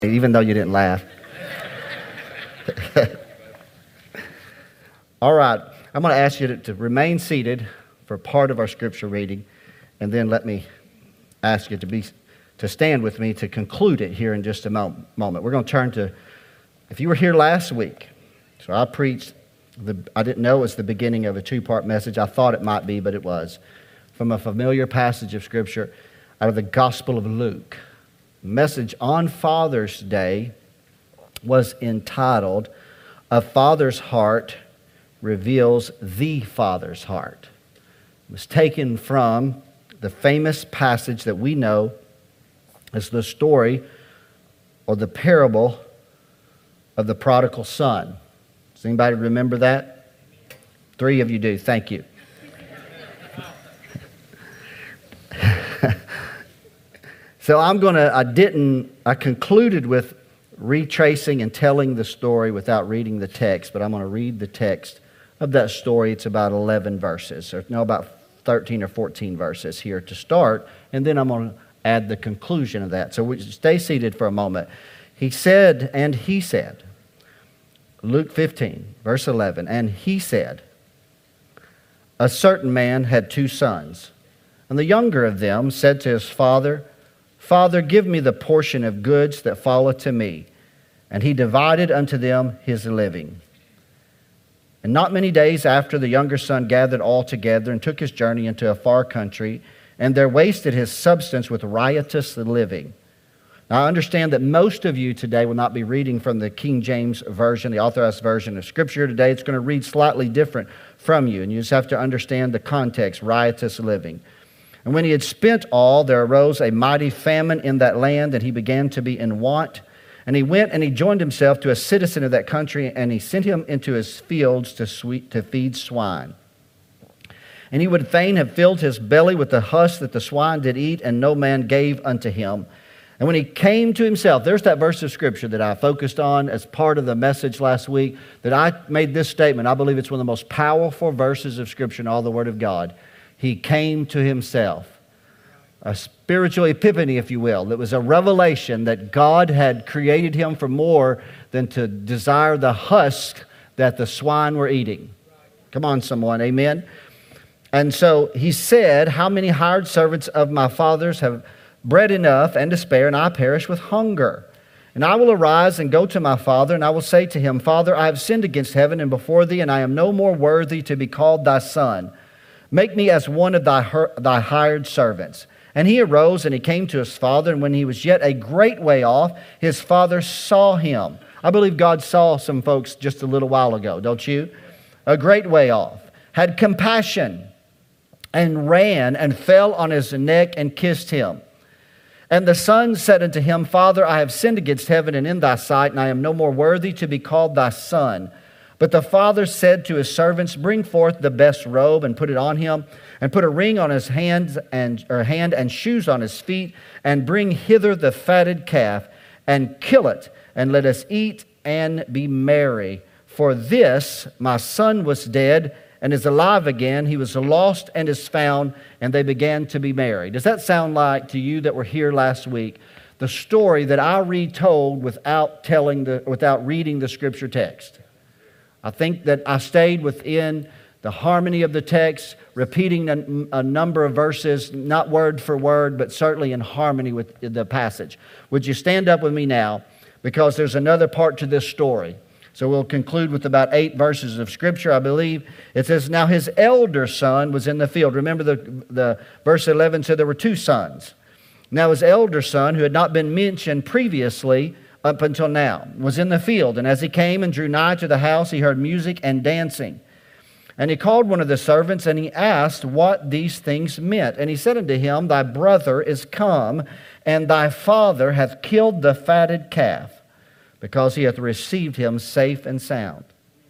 even though you didn't laugh. All right, I'm going to ask you to remain seated for part of our scripture reading, and then let me ask you to stand with me to conclude it here in just a moment. We're going to turn to, if you were here last week, so I preached, I didn't know it was the beginning of a two-part message. I thought it might be, but it was, from a familiar passage of scripture out of the Gospel of Luke. The message on Father's Day was entitled, "A Father's Heart Reveals the Father's Heart." It was taken from the famous passage that we know as the story or the parable of the prodigal son. Does anybody remember that? 3 of you do. Thank you. So I concluded with retracing and telling the story without reading the text, but I'm going to read the text of that story. It's about 11 verses, about 13 or 14 verses here to start, and then I'm going to add the conclusion of that. So stay seated for a moment. He said, Luke 15, verse 11, and he said, "A certain man had 2 sons, and the younger of them said to his father, 'Father, give me the portion of goods that falleth to me.' And he divided unto them his living. And not many days after, the younger son gathered all together and took his journey into a far country, and there wasted his substance with riotous living." Now, I understand that most of you today will not be reading from the King James Version, the Authorized Version of Scripture today. It's going to read slightly different from you, and you just have to understand the context, riotous living. "And when he had spent all, there arose a mighty famine in that land, and he began to be in want. And he went and he joined himself to a citizen of that country, and he sent him into his fields to feed swine. And he would fain have filled his belly with the husk that the swine did eat, and no man gave unto him. And when he came to himself," there's that verse of Scripture that I focused on as part of the message last week, that I made this statement. I believe it's one of the most powerful verses of Scripture in all the Word of God. He came to himself. A spiritual epiphany, if you will. It was a revelation that God had created him for more than to desire the husk that the swine were eating. Come on, someone. Amen. And so he said, "How many hired servants of my father's have bread enough and to spare, and I perish with hunger? And I will arise and go to my father, and I will say to him, Father, I have sinned against heaven and before thee, and I am no more worthy to be called thy son. Make me as one of thy hired servants." And he arose and he came to his father, and when he was yet a great way off, his father saw him. I believe God saw some folks just a little while ago, don't you? A great way off. Had compassion and ran and fell on his neck and kissed him. And the son said unto him, Father, I have sinned against heaven and in thy sight, and I am no more worthy to be called thy son. But the father said to his servants, Bring forth the best robe and put it on him, and put a ring on his hand and shoes on his feet, and bring hither the fatted calf, and kill it, and let us eat and be merry. For this my son was dead and is alive again. He was lost and is found, and they began to be merry. Does that sound like to you that were here last week the story that I retold without reading the scripture text? I think that I stayed within the harmony of the text, repeating a number of verses, not word for word, but certainly in harmony with the passage. Would you stand up with me now? Because there's another part to this story. So we'll conclude with about 8 verses of Scripture, I believe. It says, Now his elder son was in the field. Remember the verse 11 said there were 2 sons. Now his elder son, who had not been mentioned previously up until now, was in the field. And as he came and drew nigh to the house, he heard music and dancing. And he called one of the servants, and he asked what these things meant. And he said unto him, Thy brother is come, and thy father hath killed the fatted calf, because he hath received him safe and sound.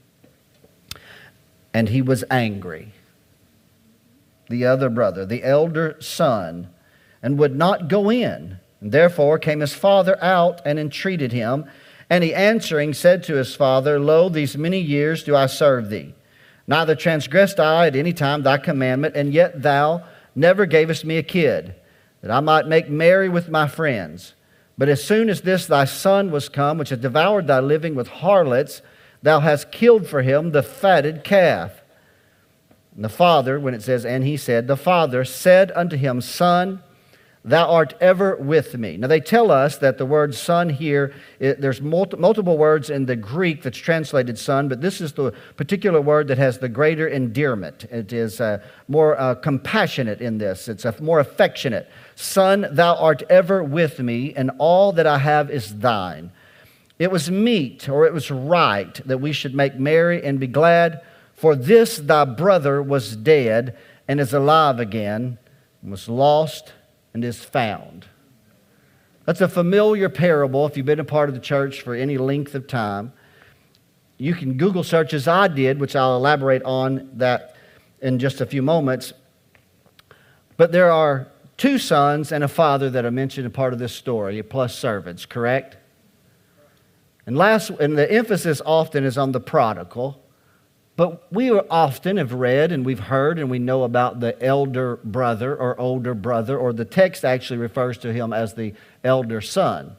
And he was angry, the other brother, the elder son, and would not go in. And therefore came his father out and entreated him. And he answering said to his father, Lo, these many years do I serve thee. Neither transgressed I at any time thy commandment, and yet thou never gavest me a kid, that I might make merry with my friends. But as soon as this thy son was come, which hath devoured thy living with harlots, thou hast killed for him the fatted calf. And the father, when it says, and he said, the father said unto him, Son, thou art ever with me. Now they tell us that the word son here, there's multiple words in the Greek that's translated son, but this is the particular word that has the greater endearment. It is more compassionate in this. It's more affectionate. Son, thou art ever with me, and all that I have is thine. It was meet, or it was right, that we should make merry and be glad, for this thy brother was dead and is alive again, and was lost and is found. That's a familiar parable if you've been a part of the church for any length of time. You can Google search as I did, which I'll elaborate on that in just a few moments. But there are two sons and a father that are mentioned in part of this story, plus servants, correct? And the emphasis often is on the prodigal. But we often have read and we've heard and we know about the elder brother or older brother, or the text actually refers to him as the elder son.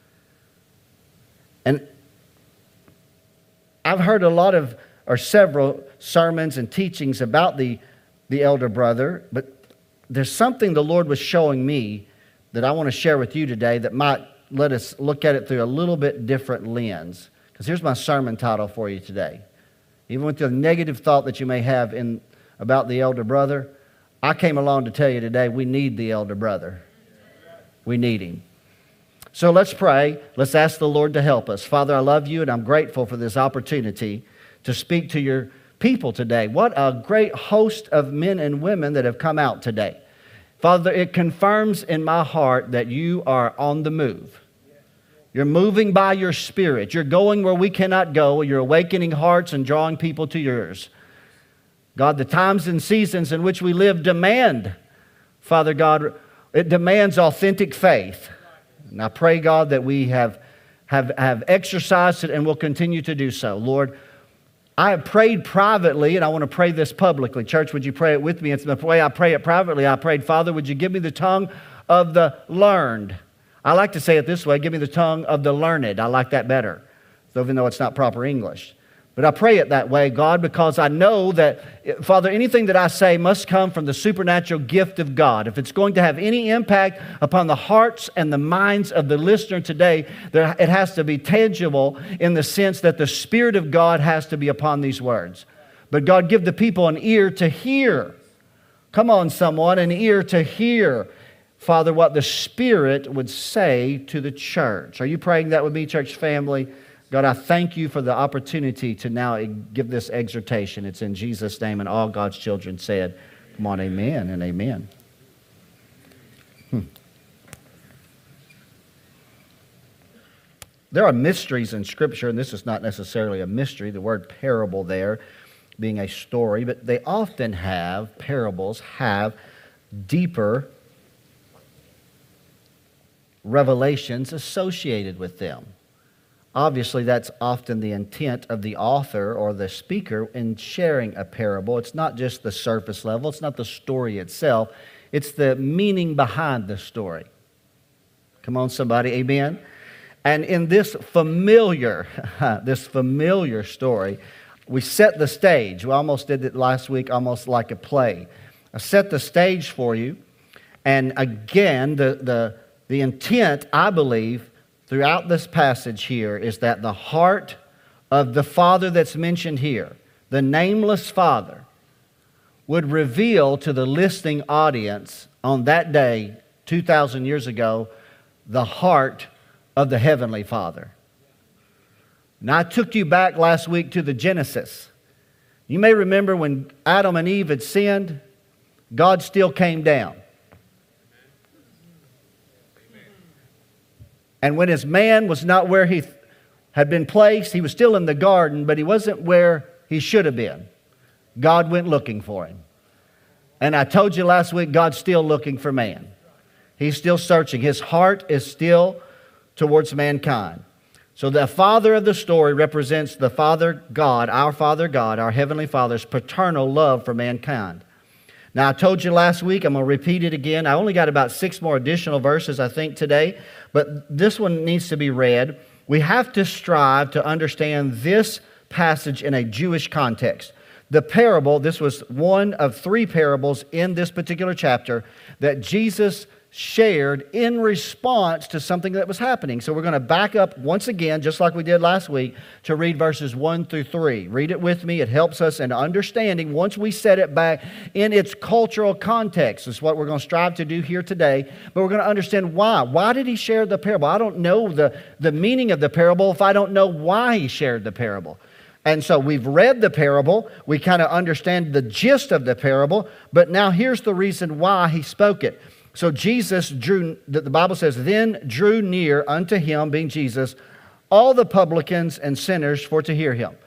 And I've heard several sermons and teachings about the elder brother, but there's something the Lord was showing me that I want to share with you today that might let us look at it through a little bit different lens. Because here's my sermon title for you today. Even with the negative thought that you may have about the elder brother, I came along to tell you today we need the elder brother. We need him. So let's pray. Let's ask the Lord to help us. Father, I love you, and I'm grateful for this opportunity to speak to your people today. What a great host of men and women that have come out today. Father, it confirms in my heart that you are on the move. You're moving by your Spirit. You're going where we cannot go. You're awakening hearts and drawing people to yours. God, the times and seasons in which we live demand, Father God, it demands authentic faith. And I pray, God, that we have exercised it and will continue to do so. Lord, I have prayed privately, and I want to pray this publicly. Church, would you pray it with me? It's the way I pray it privately. I prayed, Father, would you give me the tongue of the learned? I like to say it this way, give me the tongue of the learned. I like that better, so even though it's not proper English. But I pray it that way, God, because I know that, Father, anything that I say must come from the supernatural gift of God. If it's going to have any impact upon the hearts and the minds of the listener today, it has to be tangible in the sense that the Spirit of God has to be upon these words. But God, give the people an ear to hear. Come on, someone, an ear to hear, Father, what the Spirit would say to the church. Are you praying that with me, church family? God, I thank you for the opportunity to now give this exhortation. It's in Jesus' name, and all God's children said, come on, amen and amen. There are mysteries in Scripture, and this is not necessarily a mystery, the word parable there being a story, but they often parables have deeper revelations associated with them. Obviously, that's often the intent of the author or the speaker in sharing a parable. It's not just the surface level. It's not the story itself. It's the meaning behind the story. Come on, somebody. Amen? And in this familiar story, we set the stage. We almost did it last week, almost like a play. I set the stage for you. And again, the intent, I believe, throughout this passage here is that the heart of the Father that's mentioned here, the nameless Father, would reveal to the listening audience on that day, 2,000 years ago, the heart of the Heavenly Father. And I took you back last week to the Genesis. You may remember when Adam and Eve had sinned, God still came down. And when his man was not where he had been placed, he was still in the garden, but he wasn't where he should have been. God went looking for him. And I told you last week, God's still looking for man. He's still searching. His heart is still towards mankind. So the father of the story represents the Father God, our Heavenly Father's paternal love for mankind. Now, I told you last week, I'm going to repeat it again. I only got about 6 more additional verses, I think, today, but this one needs to be read. We have to strive to understand this passage in a Jewish context. The parable, this was one of 3 parables in this particular chapter that Jesus shared in response to something that was happening. So we're going to back up once again, just like we did last week, to read verses 1 through 3. Read it with me. It helps us in understanding once we set it back in its cultural context. That's what we're going to strive to do here today. But we're going to understand why. Why did he share the parable? I don't know the meaning of the parable if I don't know why he shared the parable. And so we've read the parable. We kind of understand the gist of the parable. But now here's the reason why he spoke it. So Jesus drew, the Bible says, then drew near unto him, being Jesus, all the publicans and sinners for to hear him.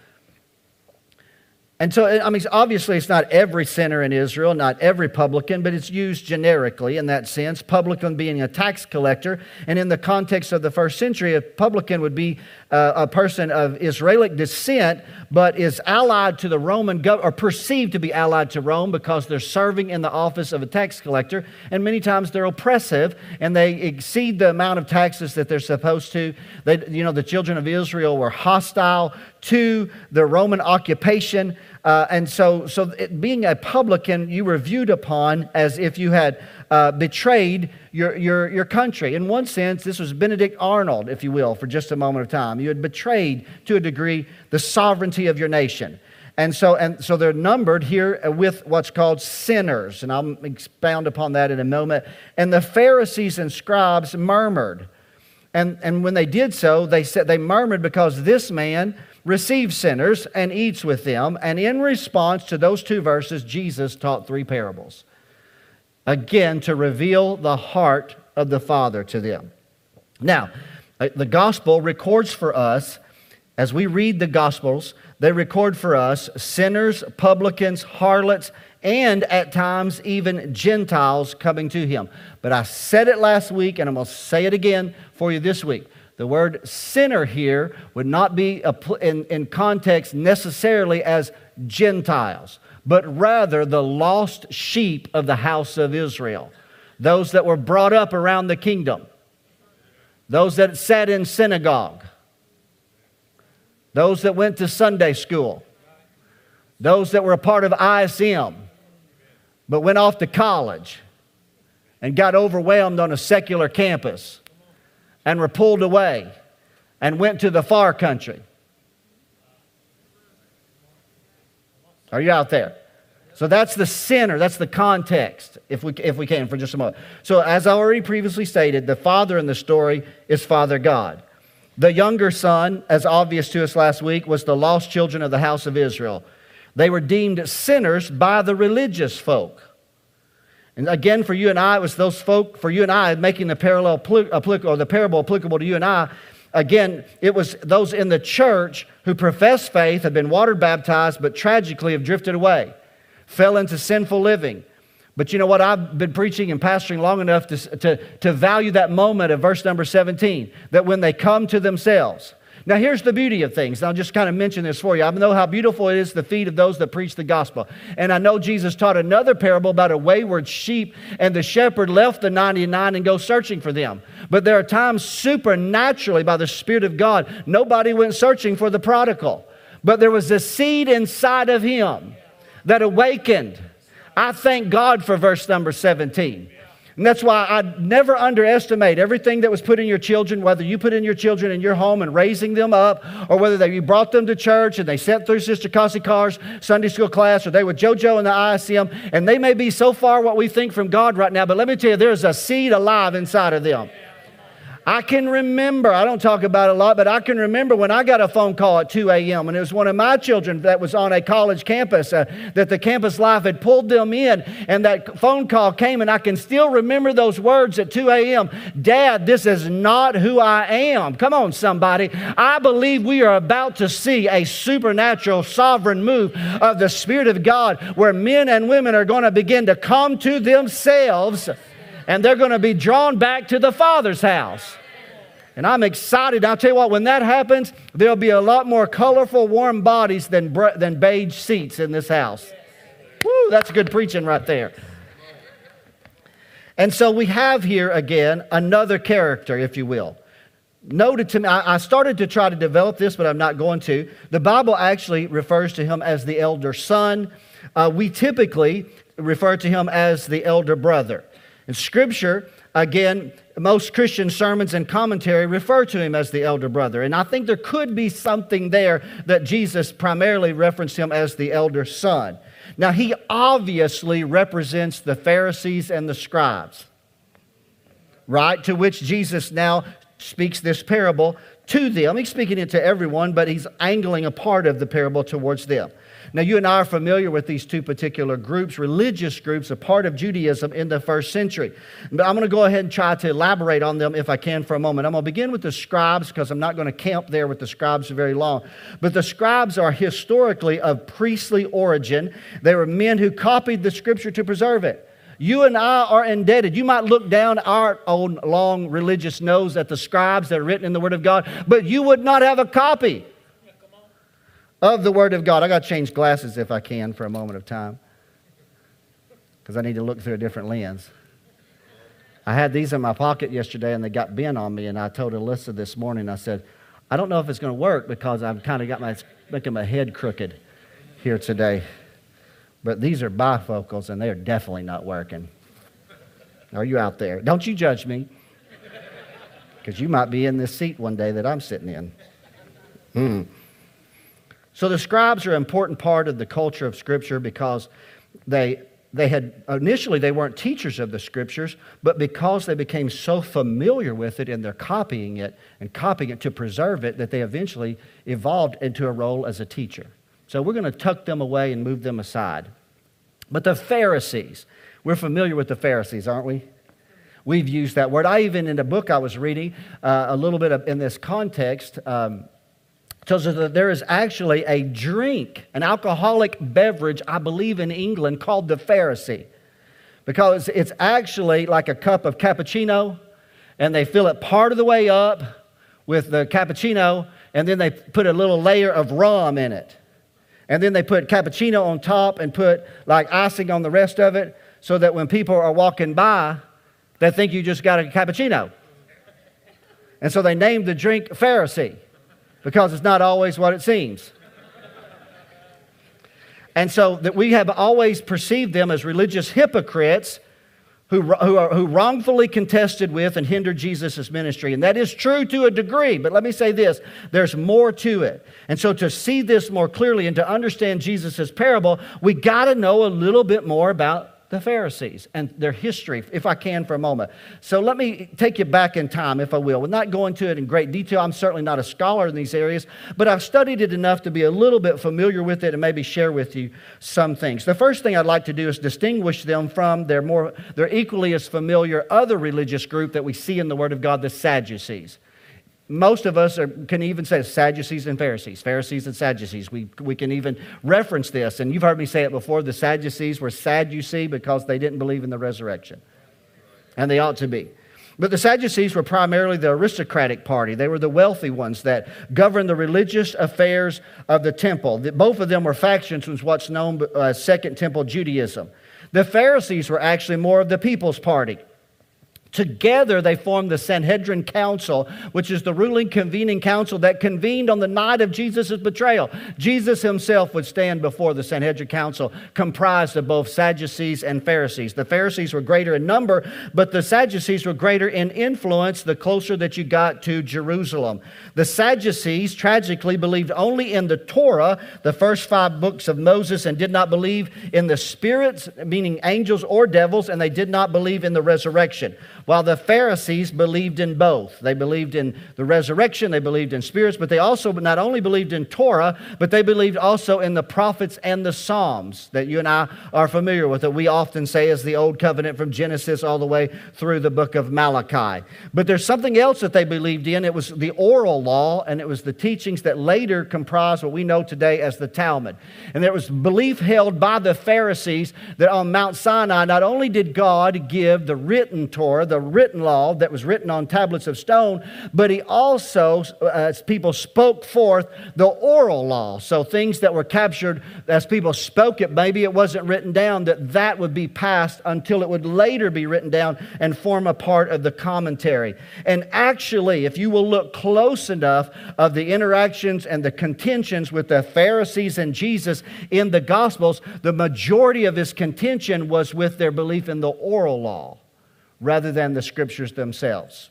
And so, I mean, obviously it's not every sinner in Israel, not every publican, but it's used generically in that sense, publican being a tax collector. And in the context of the first century, a publican would be a person of Israelic descent, but is allied to the Roman government, or perceived to be allied to Rome because they're serving in the office of a tax collector. And many times they're oppressive and they exceed the amount of taxes that they're supposed to. The children of Israel were hostile to the Roman occupation. And so being a publican, you were viewed upon as if you had betrayed your country. In one sense, this was Benedict Arnold, if you will, for just a moment of time. You had betrayed, to a degree, the sovereignty of your nation. And so they're numbered here with what's called sinners. And I'll expound upon that in a moment. And the Pharisees and scribes murmured. And when they did so, they murmured because this man receives sinners and eats with them. And in response to those 2 verses, Jesus taught 3 parables. Again, to reveal the heart of the Father to them. Now, the Gospel records for us, as we read the Gospels, they record for us sinners, publicans, harlots, and at times even Gentiles coming to him. But I said it last week, and I'm going to say it again for you this week. The word sinner here would not be in context necessarily as Gentiles, but rather the lost sheep of the house of Israel. Those that were brought up around the kingdom. Those that sat in synagogue. Those that went to Sunday school. Those that were a part of ISM, but went off to college and got overwhelmed on a secular campus and were pulled away and went to the far country. Are you out there? So that's the sinner. That's the context, if we can, for just a moment. So as I already previously stated, the father in the story is Father God. The younger son, as obvious to us last week, was the lost children of the house of Israel. They were deemed sinners by the religious folk. And again, for you and I, it was those folk, for you and I, making the parable applicable to you and I. Again, it was those in the church who professed faith, had been water baptized, but tragically have drifted away, fell into sinful living. But you know what? I've been preaching and pastoring long enough to value that moment of verse number 17, that when they come to themselves. Now, here's the beauty of things. I'll just kind of mention this for you. I know how beautiful it is, the feet of those that preach the gospel. And I know Jesus taught another parable about a wayward sheep, and the shepherd left the 99 and go searching for them. But there are times supernaturally by the Spirit of God, nobody went searching for the prodigal. But there was a seed inside of him that awakened. I thank God for verse number 17. And that's why I never underestimate everything that was put in your children, whether you put in your children in your home and raising them up, or whether you brought them to church and they sat through Sister Cassie Carr's Sunday school class, or they were JoJo in the ISM, and they may be so far what we think from God right now, but let me tell you, there's a seed alive inside of them. I can remember, I don't talk about it a lot, but I can remember when I got a phone call at 2 a.m. and it was one of my children that was on a college campus, that the campus life had pulled them in, and that phone call came, and I can still remember those words at 2 a.m. Dad, this is not who I am. Come on, somebody. I believe we are about to see a supernatural sovereign move of the Spirit of God where men and women are going to begin to come to themselves, and they're going to be drawn back to the Father's house. And I'm excited. I'll tell you what, when that happens, there'll be a lot more colorful, warm bodies than beige seats in this house. Woo! Woo! That's good preaching right there. And so we have here again another character, if you will. Noted to me, I started to try to develop this, but I'm not going to. The Bible actually refers to him as the elder son. We typically refer to him as the elder brother. In Scripture, again, most Christian sermons and commentary refer to him as the elder brother. And I think there could be something there that Jesus primarily referenced him as the elder son. Now, he obviously represents the Pharisees and the scribes, right? To which Jesus now speaks this parable to them. He's speaking it to everyone, but he's angling a part of the parable towards them. Now, you and I are familiar with these two particular groups, religious groups, a part of Judaism in the first century. But I'm going to go ahead and try to elaborate on them if I can for a moment. I'm going to begin with the scribes because I'm not going to camp there with the scribes very long. But the scribes are historically of priestly origin. They were men who copied the Scripture to preserve it. You and I are indebted. You might look down our own long religious nose at the scribes that are written in the Word of God, but you would not have a copy of the Word of God. I got to change glasses if I can for a moment of time because I need to look through a different lens. I had these in my pocket yesterday and they got bent on me, and I told Alyssa this morning, I said, I don't know if it's going to work because I've kind of got making my head crooked here today. But these are bifocals and they are definitely not working. Are you out there? Don't you judge me because you might be in this seat one day that I'm sitting in. So the scribes are an important part of the culture of Scripture because they weren't teachers of the Scriptures, but because they became so familiar with it and they're copying it to preserve it, that they eventually evolved into a role as a teacher. So we're going to tuck them away and move them aside. But the Pharisees, we're familiar with the Pharisees, aren't we? We've used that word. I even, in a book I was reading, a little bit in this context, tells us that there is actually a drink, an alcoholic beverage, I believe in England, called the Pharisee. Because it's actually like a cup of cappuccino, and they fill it part of the way up with the cappuccino, and then they put a little layer of rum in it. And then they put cappuccino on top and put like icing on the rest of it so that when people are walking by, they think you just got a cappuccino. And so they named the drink Pharisee because it's not always what it seems. And so that we have always perceived them as religious hypocrites who wrongfully contested with and hindered Jesus' ministry. And that is true to a degree, but let me say this, there's more to it. And so to see this more clearly and to understand Jesus' parable, we got to know a little bit more about the Pharisees and their history, if I can, for a moment. So let me take you back in time, if I will. We're not going to it in great detail. I'm certainly not a scholar in these areas, but I've studied it enough to be a little bit familiar with it and maybe share with you some things. The first thing I'd like to do is distinguish them from their equally as familiar other religious group that we see in the Word of God, the Sadducees. Most of us can even say Sadducees and Pharisees, Pharisees and Sadducees. We can even reference this. And you've heard me say it before, the Sadducees were sad, you see, because they didn't believe in the resurrection. And they ought to be. But the Sadducees were primarily the aristocratic party. They were the wealthy ones that governed the religious affairs of the temple. Both of them were factions of what's known as Second Temple Judaism. The Pharisees were actually more of the people's party. Together, they formed the Sanhedrin Council, which is the ruling convening council that convened on the night of Jesus' betrayal. Jesus himself would stand before the Sanhedrin Council, comprised of both Sadducees and Pharisees. The Pharisees were greater in number, but the Sadducees were greater in influence the closer that you got to Jerusalem. The Sadducees tragically believed only in the Torah, the first 5 books of Moses, and did not believe in the spirits, meaning angels or devils, and they did not believe in the resurrection. While the Pharisees believed in both. They believed in the resurrection, they believed in spirits, but they also not only believed in Torah, but they believed also in the prophets and the Psalms that you and I are familiar with, that we often say is the Old Covenant from Genesis all the way through the book of Malachi. But there's something else that they believed in. It was the oral law, and it was the teachings that later comprised what we know today as the Talmud. And there was belief held by the Pharisees that on Mount Sinai, not only did God give the written Torah, the written law that was written on tablets of stone, but he also, as people spoke forth, the oral law. So things that were captured as people spoke it, maybe it wasn't written down, that would be passed until it would later be written down and form a part of the commentary. And actually, if you will look close enough of the interactions and the contentions with the Pharisees and Jesus in the Gospels, the majority of his contention was with their belief in the oral law rather than the Scriptures themselves.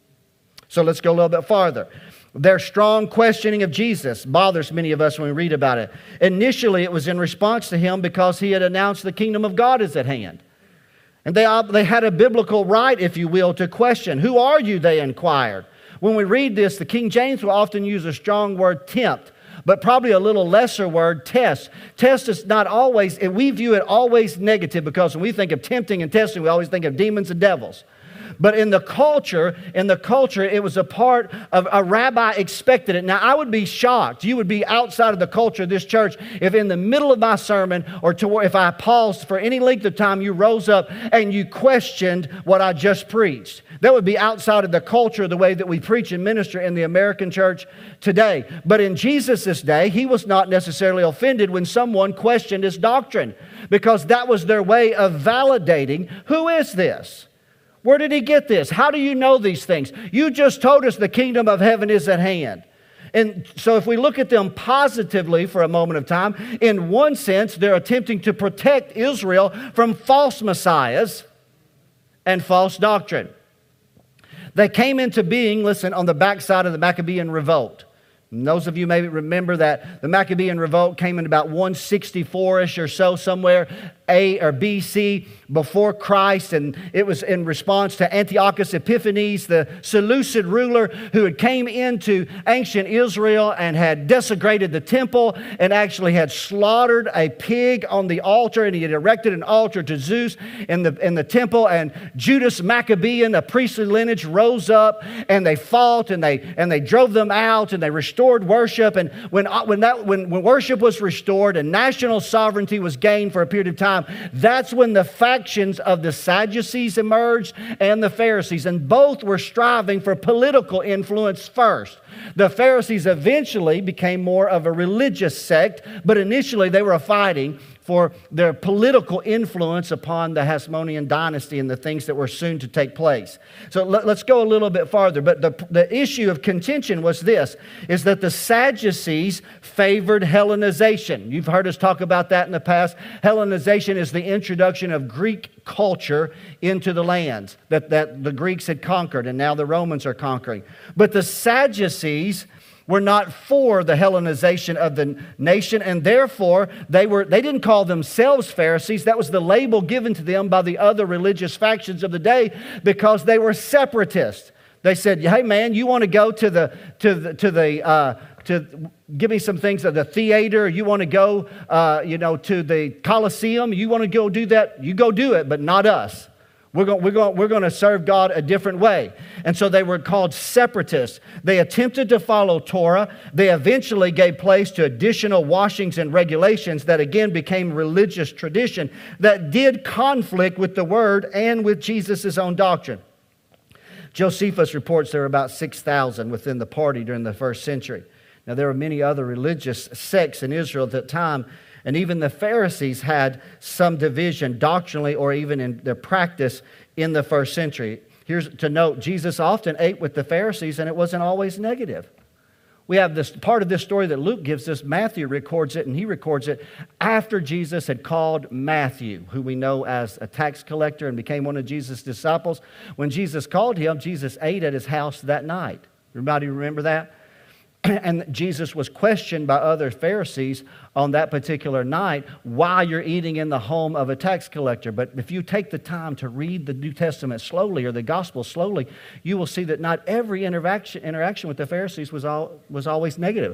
So let's go a little bit farther. Their strong questioning of Jesus bothers many of us when we read about it. Initially, it was in response to him because he had announced the kingdom of God is at hand. And they had a biblical right, if you will, to question. Who are you, they inquired. When we read this, the King James will often use a strong word, tempt, but probably a little lesser word, test. Test is not always, we view it always negative, because when we think of tempting and testing, we always think of demons and devils. But in the culture, it was a part of a rabbi expected it. Now, I would be shocked. You would be outside of the culture of this church if in the middle of my sermon or if I paused for any length of time, you rose up and you questioned what I just preached. That would be outside of the culture, the way that we preach and minister in the American church today. But in Jesus' day, he was not necessarily offended when someone questioned his doctrine, because that was their way of validating, who is this? Where did he get this? How do you know these things? You just told us the kingdom of heaven is at hand. And so if we look at them positively for a moment of time, in one sense, they're attempting to protect Israel from false messiahs and false doctrine. They came into being, listen, on the backside of the Maccabean revolt. And those of you maybe remember that the Maccabean revolt came in about 164-ish or so, somewhere A or BC, before Christ, and it was in response to Antiochus Epiphanes, the Seleucid ruler who had came into ancient Israel and had desecrated the temple and actually had slaughtered a pig on the altar, and he had erected an altar to Zeus in the temple. And Judas Maccabean, a priestly lineage, rose up and they fought and they drove them out and they restored worship. And when worship was restored and national sovereignty was gained for a period of time, that's when the factions of the Sadducees emerged and the Pharisees, and both were striving for political influence first. The Pharisees eventually became more of a religious sect, but initially they were fighting for their political influence upon the Hasmonean dynasty and the things that were soon to take place. So let's go a little bit farther. But the issue of contention was this, is that the Sadducees favored Hellenization. You've heard us talk about that in the past. Hellenization is the introduction of Greek culture into the lands that the Greeks had conquered, and now the Romans are conquering. But the Sadducees were not for the Hellenization of the nation, and therefore they didn't call themselves Pharisees. That was the label given to them by the other religious factions of the day, because they were separatists. They said, "Hey man, you want to go to give me some things at the theater? You want to go to the Colosseum? You want to go do that? You go do it, but not us. We're going to serve God a different way." And so they were called separatists. They attempted to follow Torah. They eventually gave place to additional washings and regulations that again became religious tradition that did conflict with the Word and with Jesus' own doctrine. Josephus reports there were about 6,000 within the party during the first century. Now, there were many other religious sects in Israel at that time, and even the Pharisees had some division doctrinally or even in their practice in the first century. Here's to note, Jesus often ate with the Pharisees, and it wasn't always negative. We have this part of this story that Luke gives us. Matthew records it, and he records it after Jesus had called Matthew, who we know as a tax collector and became one of Jesus' disciples. When Jesus called him, Jesus ate at his house that night. Everybody remember that? And Jesus was questioned by other Pharisees on that particular night why you're eating in the home of a tax collector. But if you take the time to read the New Testament slowly or the Gospel slowly, you will see that not every interaction with the Pharisees was always negative.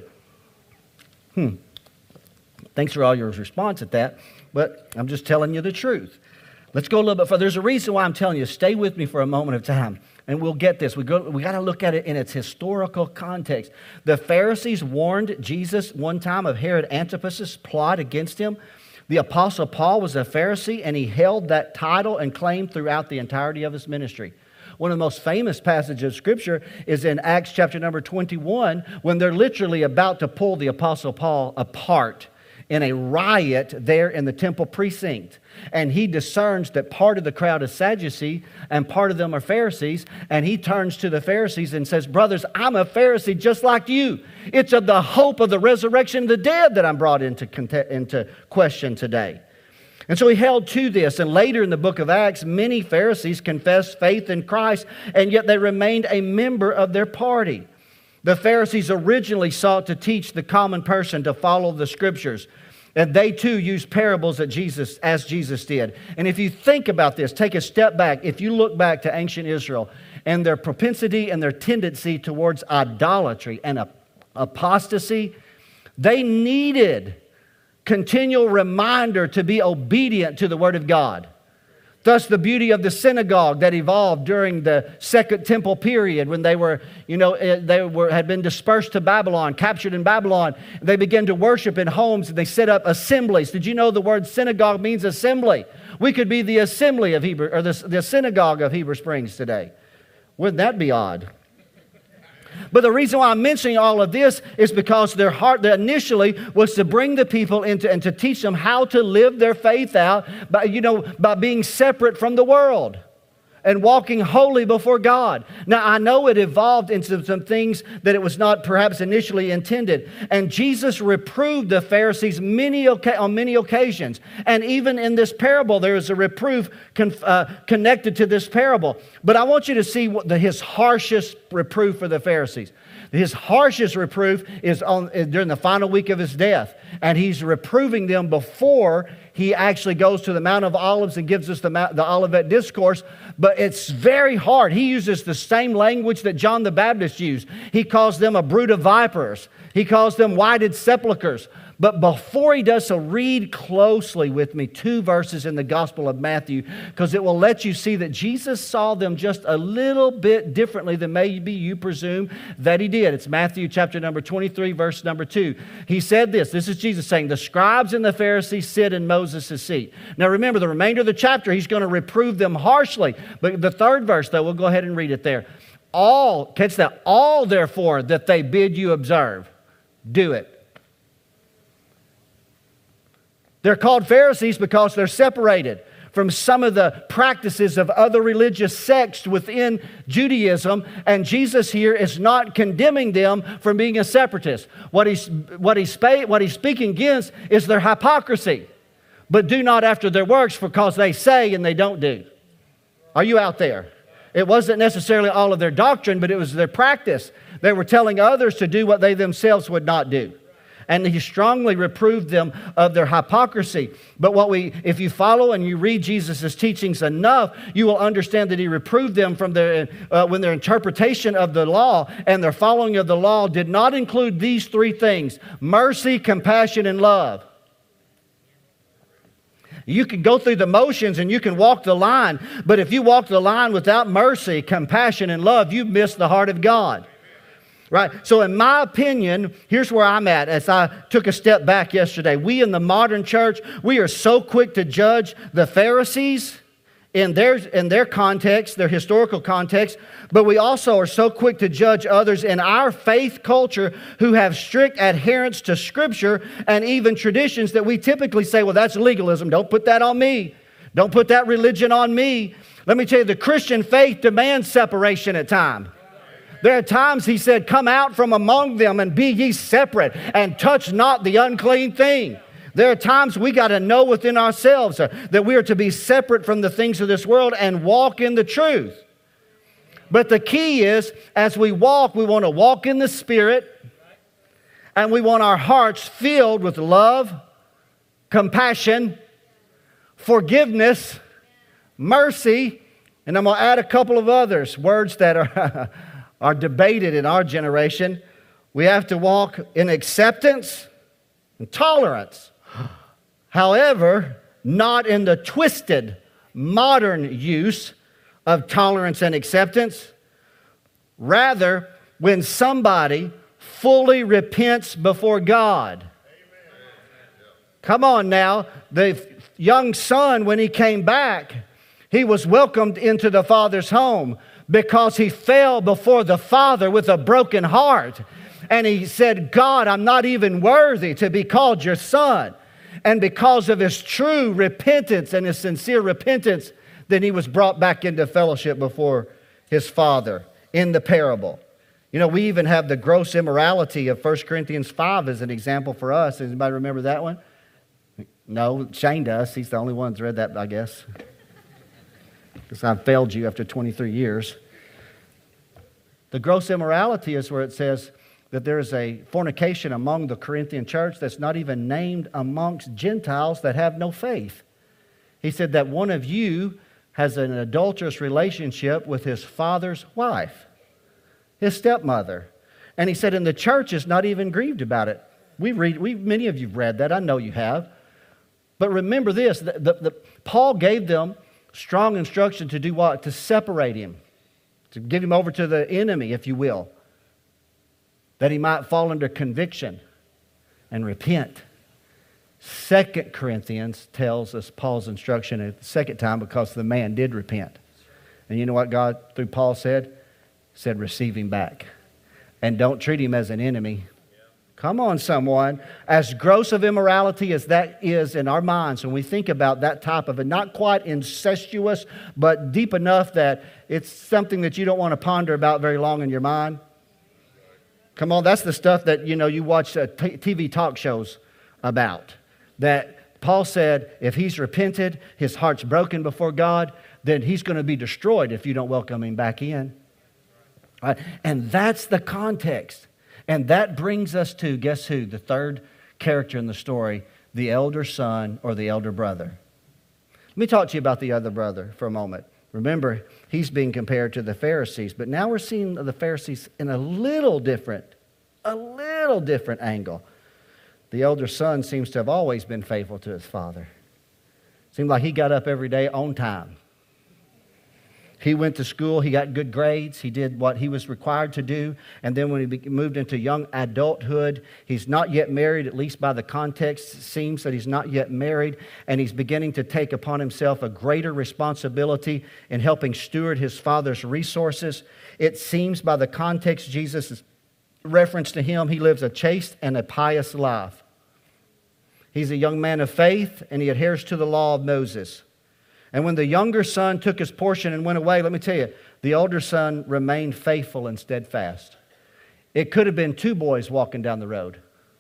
Thanks for all your response at that, but I'm just telling you the truth. Let's go a little bit further. There's a reason why I'm telling you. Stay with me for a moment of time, and we'll get this. We got to look at it in its historical context. The Pharisees warned Jesus one time of Herod Antipas's plot against him. The Apostle Paul was a Pharisee, and he held that title and claim throughout the entirety of his ministry. One of the most famous passages of Scripture is in Acts chapter number 21, when they're literally about to pull the Apostle Paul apart in a riot there in the temple precinct. And he discerns that part of the crowd is Sadducee and part of them are Pharisees. And he turns to the Pharisees and says, brothers, I'm a Pharisee just like you. It's of the hope of the resurrection of the dead that I'm brought into question today. And so he held to this. And later in the book of Acts, many Pharisees confessed faith in Christ, and yet they remained a member of their party. The Pharisees originally sought to teach the common person to follow the Scriptures. And they too used parables as Jesus did. And if you think about this, take a step back. If you look back to ancient Israel and their propensity and their tendency towards idolatry and apostasy, they needed continual reminder to be obedient to the Word of God. Thus, the beauty of the synagogue that evolved during the Second Temple period, when they had been dispersed to Babylon, captured in Babylon. They began to worship in homes, and they set up assemblies. Did you know the word synagogue means assembly? We could be the assembly of Heber, or the synagogue of Heber Springs today. Wouldn't that be odd? But the reason why I'm mentioning all of this is because their heart initially was to bring the people into and to teach them how to live their faith out by being separate from the world and walking holy before God. Now, I know it evolved into some things that it was not perhaps initially intended. And Jesus reproved the Pharisees on many occasions. And even in this parable, there is a reproof connected to this parable. But I want you to see his harshest reproof for the Pharisees. His harshest reproof is during the final week of his death. And he's reproving them before he actually goes to the Mount of Olives and gives us the Olivet Discourse. But it's very hard. He uses the same language that John the Baptist used. He calls them a brood of vipers. He calls them whited sepulchres. But before he does so, read closely with me 2 verses in the Gospel of Matthew, because it will let you see that Jesus saw them just a little bit differently than maybe you presume that he did. It's Matthew chapter number 23, verse number 2. He said this is Jesus saying, the scribes and the Pharisees sit in Moses' seat. Now remember, the remainder of the chapter, he's going to reprove them harshly. But the 3rd verse, though, we'll go ahead and read it there. All therefore that they bid you observe, do it. They're called Pharisees because they're separated from some of the practices of other religious sects within Judaism. And Jesus here is not condemning them for being a separatist. What he's speaking against is their hypocrisy. But do not after their works, because they say and they don't do. Are you out there? It wasn't necessarily all of their doctrine, but it was their practice. They were telling others to do what they themselves would not do. And he strongly reproved them of their hypocrisy. But if you follow and you read Jesus' teachings enough, you will understand that he reproved them from when their interpretation of the law and their following of the law did not include these 3 things: mercy, compassion, and love. You can go through the motions and you can walk the line, but if you walk the line without mercy, compassion, and love, you've missed the heart of God. Right? So in my opinion, here's where I'm at as I took a step back yesterday. We in the modern church, we are so quick to judge the Pharisees in their context, their historical context, but we also are so quick to judge others in our faith culture who have strict adherence to Scripture and even traditions that we typically say, well, that's legalism. Don't put that on me. Don't put that religion on me. Let me tell you, the Christian faith demands separation at times. There are times he said, come out from among them and be ye separate and touch not the unclean thing. There are times we got to know within ourselves that we are to be separate from the things of this world and walk in the truth. But the key is, as we walk, we want to walk in the Spirit, and we want our hearts filled with love, compassion, forgiveness, mercy, and I'm going to add a couple of others, words that are debated in our generation. We have to walk in acceptance and tolerance. However, not in the twisted modern use of tolerance and acceptance. Rather, when somebody fully repents before God. Amen. Come on now. The young son, when he came back, he was welcomed into the father's home. because he fell before the Father with a broken heart. And he said, God, I'm not even worthy to be called your son. And because of his true repentance and his sincere repentance, then he was brought back into fellowship before his Father in the parable. You know, we even have the gross immorality of 1 Corinthians 5 as an example for us. Does anybody remember that one? No, Shane does. He's the only one that's read that, I guess. Because I've failed you after 23 years. The gross immorality is where it says that there is a fornication among the Corinthian church that's not even named amongst Gentiles that have no faith. He said that one of you has an adulterous relationship with his father's wife, his stepmother. And he said, and the church is not even grieved about it. Many of you have read that. I know you have. But remember this, Paul gave them strong instruction to do what? To separate him, to give him over to the enemy, if you will, that he might fall under conviction and repent. 2 Corinthians tells us Paul's instruction a second time because the man did repent. And you know what God, through Paul, said? Said, receive him back. And don't treat him as an enemy. Come on, someone. As gross of immorality as that is in our minds, when we think about that type of it, not quite incestuous, but deep enough that it's something that you don't want to ponder about very long in your mind. Come on, that's the stuff that, you know, you watch TV talk shows about. That Paul said, if he's repented, his heart's broken before God, then he's going to be destroyed if you don't welcome him back in. Right? And that's the context. And that brings us to, guess who? The third character in the story, the elder son or the elder brother. Let me talk to you about the other brother for a moment. Remember, he's being compared to the Pharisees, but now we're seeing the Pharisees in a little different angle. The elder son seems to have always been faithful to his father. Seemed like he got up every day on time. He went to school, he got good grades, he did what he was required to do, and then when he moved into young adulthood, he's not yet married, at least by the context, it seems that he's not yet married, and he's beginning to take upon himself a greater responsibility in helping steward his father's resources. It seems by the context, Jesus' reference to him, he lives a chaste and a pious life. He's a young man of faith, and he adheres to the law of Moses. And when the younger son took his portion and went away, let me tell you, the older son remained faithful and steadfast. It could have been two boys walking down the road.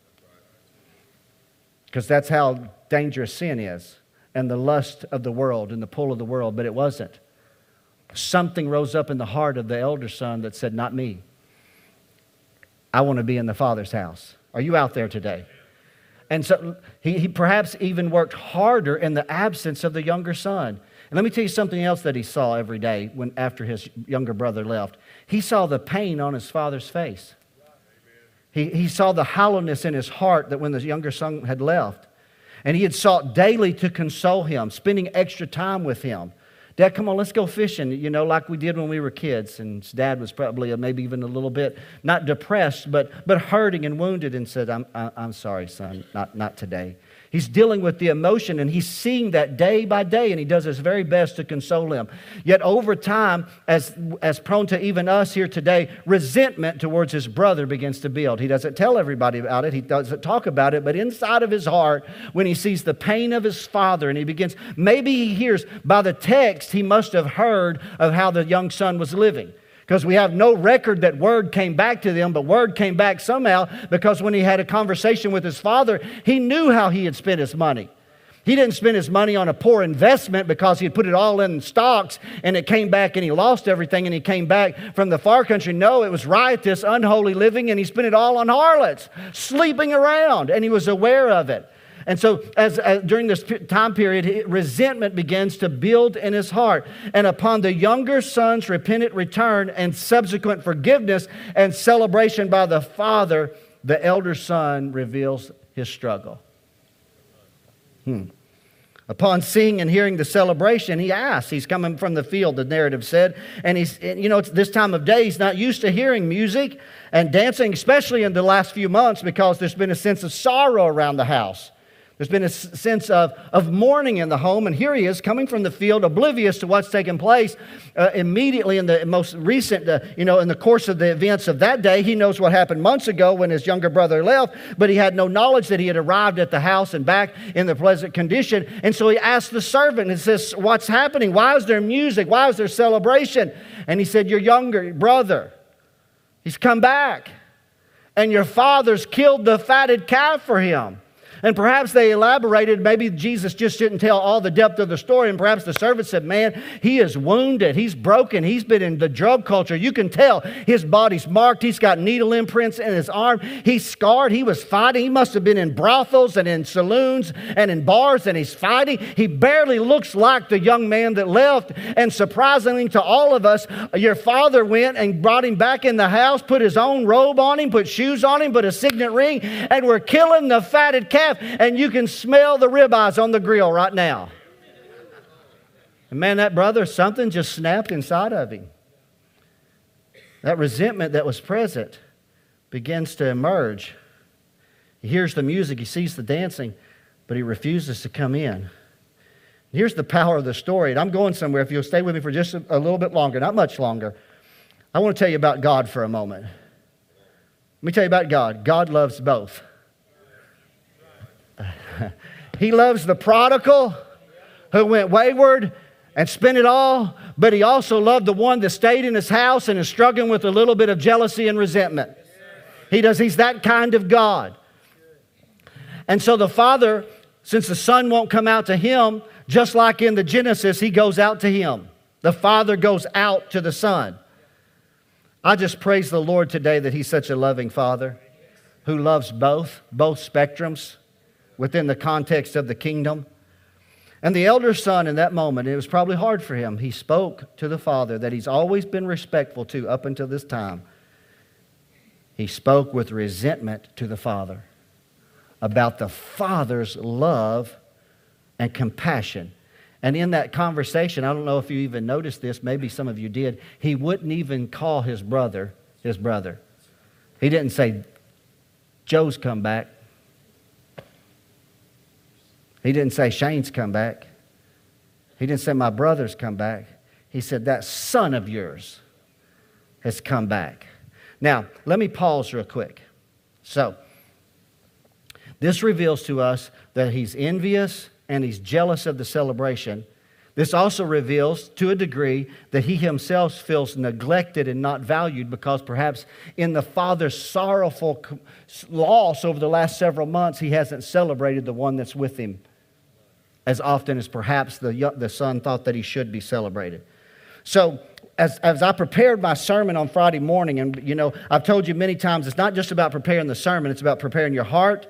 Because that's how dangerous sin is. And the lust of the world and the pull of the world. But it wasn't. Something rose up in the heart of the elder son that said, not me. I want to be in the Father's house. Are you out there today? And so he perhaps even worked harder in the absence of the younger son. And let me tell you something else that he saw every day after his younger brother left. He saw the pain on his father's face. He saw the hollowness in his heart that when the younger son had left. And he had sought daily to console him, spending extra time with him. Dad, come on, let's go fishing, you know, like we did when we were kids. And his dad was probably maybe even a little bit, not depressed, but hurting and wounded and said, I'm sorry, son, not today. He's dealing with the emotion and he's seeing that day by day and he does his very best to console him. Yet over time, as prone to even us here today, resentment towards his brother begins to build. He doesn't tell everybody about it. He doesn't talk about it. But inside of his heart, when he sees the pain of his father and he begins, maybe he hears by the text, he must have heard of how the young son was living. Because we have no record that word came back to them, but word came back somehow because when he had a conversation with his father, he knew how he had spent his money. He didn't spend his money on a poor investment because he had put it all in stocks and it came back and he lost everything and he came back from the far country. No, it was riotous, unholy living and he spent it all on harlots, sleeping around, and he was aware of it. And so as during this time period, resentment begins to build in his heart. And upon the younger son's repentant return and subsequent forgiveness and celebration by the father, the elder son reveals his struggle. Upon seeing and hearing the celebration, he asks. He's coming from the field, the narrative said. And it's this time of day, he's not used to hearing music and dancing, especially in the last few months because there's been a sense of sorrow around the house. There's been a sense of mourning in the home, and here he is coming from the field, oblivious to what's taken place immediately in the most recent, in the course of the events of that day. He knows what happened months ago when his younger brother left, but he had no knowledge that he had arrived at the house and back in the pleasant condition. And so he asked the servant and says, what's happening? Why is there music? Why is there celebration? And he said, your younger brother, he's come back, and your father's killed the fatted calf for him. And perhaps they elaborated, maybe Jesus just didn't tell all the depth of the story, and perhaps the servant said, man, he is wounded, he's broken, he's been in the drug culture. You can tell his body's marked, he's got needle imprints in his arm, he's scarred, he was fighting, he must have been in brothels and in saloons and in bars, and he's fighting. He barely looks like the young man that left, and surprisingly to all of us, your father went and brought him back in the house, put his own robe on him, put shoes on him, put a signet ring, and we're killing the fatted calf. And you can smell the ribeyes on the grill right now. And man, that brother, something just snapped inside of him. That resentment that was present begins to emerge. He hears the music, he sees the dancing, but he refuses to come in. Here's the power of the story. And I'm going somewhere. If you'll stay with me for just a little bit longer, not much longer. I want to tell you about God for a moment. Let me tell you about God. God loves both. He loves the prodigal who went wayward and spent it all, but he also loved the one that stayed in his house and is struggling with a little bit of jealousy and resentment. He's that kind of God. And so the father, since the son won't come out to him, just like in the Genesis, he goes out to him. The father goes out to the son. I just praise the Lord today that he's such a loving father who loves both spectrums within the context of the kingdom. And the elder son in that moment, it was probably hard for him. He spoke to the father that he's always been respectful to up until this time. He spoke with resentment to the father about the father's love and compassion. And in that conversation, I don't know if you even noticed this, maybe some of you did, he wouldn't even call his brother. He didn't say, Joe's come back. He didn't say, Shane's come back. He didn't say, my brother's come back. He said, that son of yours has come back. Now, let me pause real quick. So, this reveals to us that he's envious and he's jealous of the celebration. This also reveals, to a degree, that he himself feels neglected and not valued because perhaps in the father's sorrowful loss over the last several months, he hasn't celebrated the one that's with him as often as perhaps the son thought that he should be celebrated. So, as I prepared my sermon on Friday morning, and I've told you many times, it's not just about preparing the sermon, it's about preparing your heart.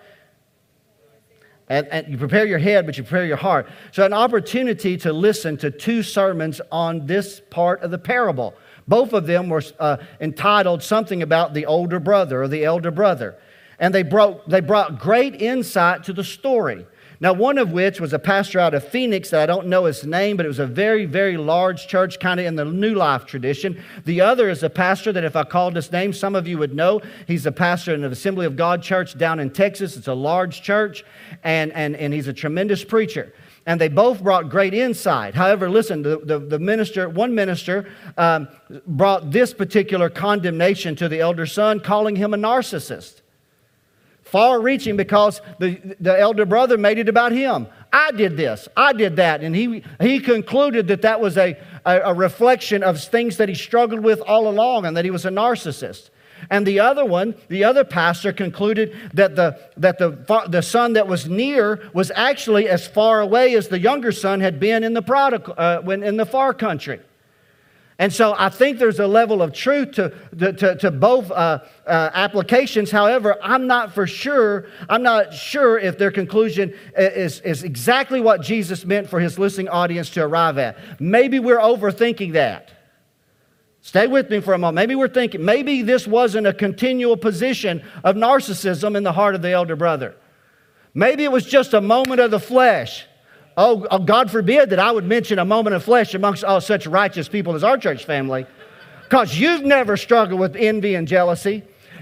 And you prepare your head, but you prepare your heart. So an opportunity to listen to two sermons on this part of the parable. Both of them were entitled something about the older brother or the elder brother. And they brought great insight to the story. Now, one of which was a pastor out of Phoenix that I don't know his name, but it was a very, very large church, kind of in the New Life tradition. The other is a pastor that if I called his name, some of you would know. He's a pastor in an Assembly of God church down in Texas. It's a large church, and he's a tremendous preacher. And they both brought great insight. However, listen, one minister brought this particular condemnation to the elder son, calling him a narcissist. Far-reaching because the elder brother made it about him. I did this, I did that. And he concluded that was a reflection of things that he struggled with all along and that he was a narcissist. And the other pastor concluded that the son that was near was actually as far away as the younger son had been in the far country. And so I think there's a level of truth to both applications. However, I'm not sure if their conclusion is exactly what Jesus meant for his listening audience to arrive at. Maybe we're overthinking that. Stay with me for a moment. Maybe we're thinking, maybe this wasn't a continual position of narcissism in the heart of the elder brother. Maybe it was just a moment of the flesh. Oh, God forbid that I would mention a moment of flesh amongst all such righteous people as our church family. Because you've never struggled with envy and jealousy.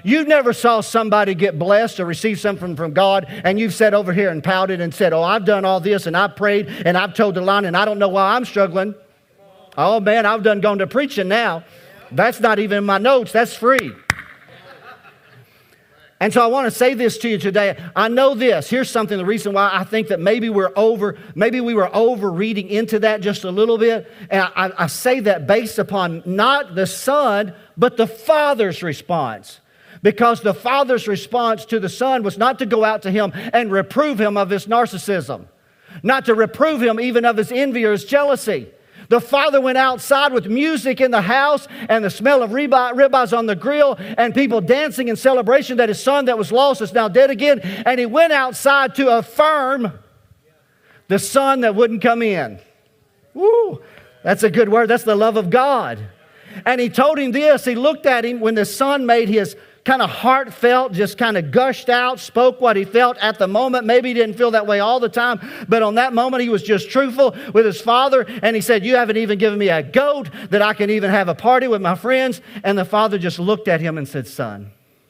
You never saw somebody get blessed or receive something from God, and you've sat over here and pouted and said, oh, I've done all this, and I've prayed, and I've told the line, and I don't know why I'm struggling. Oh, man, I've done gone to preaching now. That's not even in my notes. That's free. And so I want to say this to you today. I know this. Here's something, the reason why I think that maybe we were over reading into that just a little bit. And I say that based upon not the Son, but the Father's response. Because the Father's response to the Son was not to go out to him and reprove him of his narcissism. Not to reprove him even of his envy or his jealousy. The Father went outside with music in the house and the smell of ribeyes on the grill and people dancing in celebration that his son that was lost is now dead again. And he went outside to affirm the son that wouldn't come in. Woo! That's a good word. That's the love of God. And he told him this. He looked at him when the son made his kind of heartfelt, just kind of gushed out, spoke what he felt at the moment. Maybe he didn't feel that way all the time, but on that moment he was just truthful with his father. And he said, you haven't even given me a goat that I can even have a party with my friends. And the father just looked at him and said, son.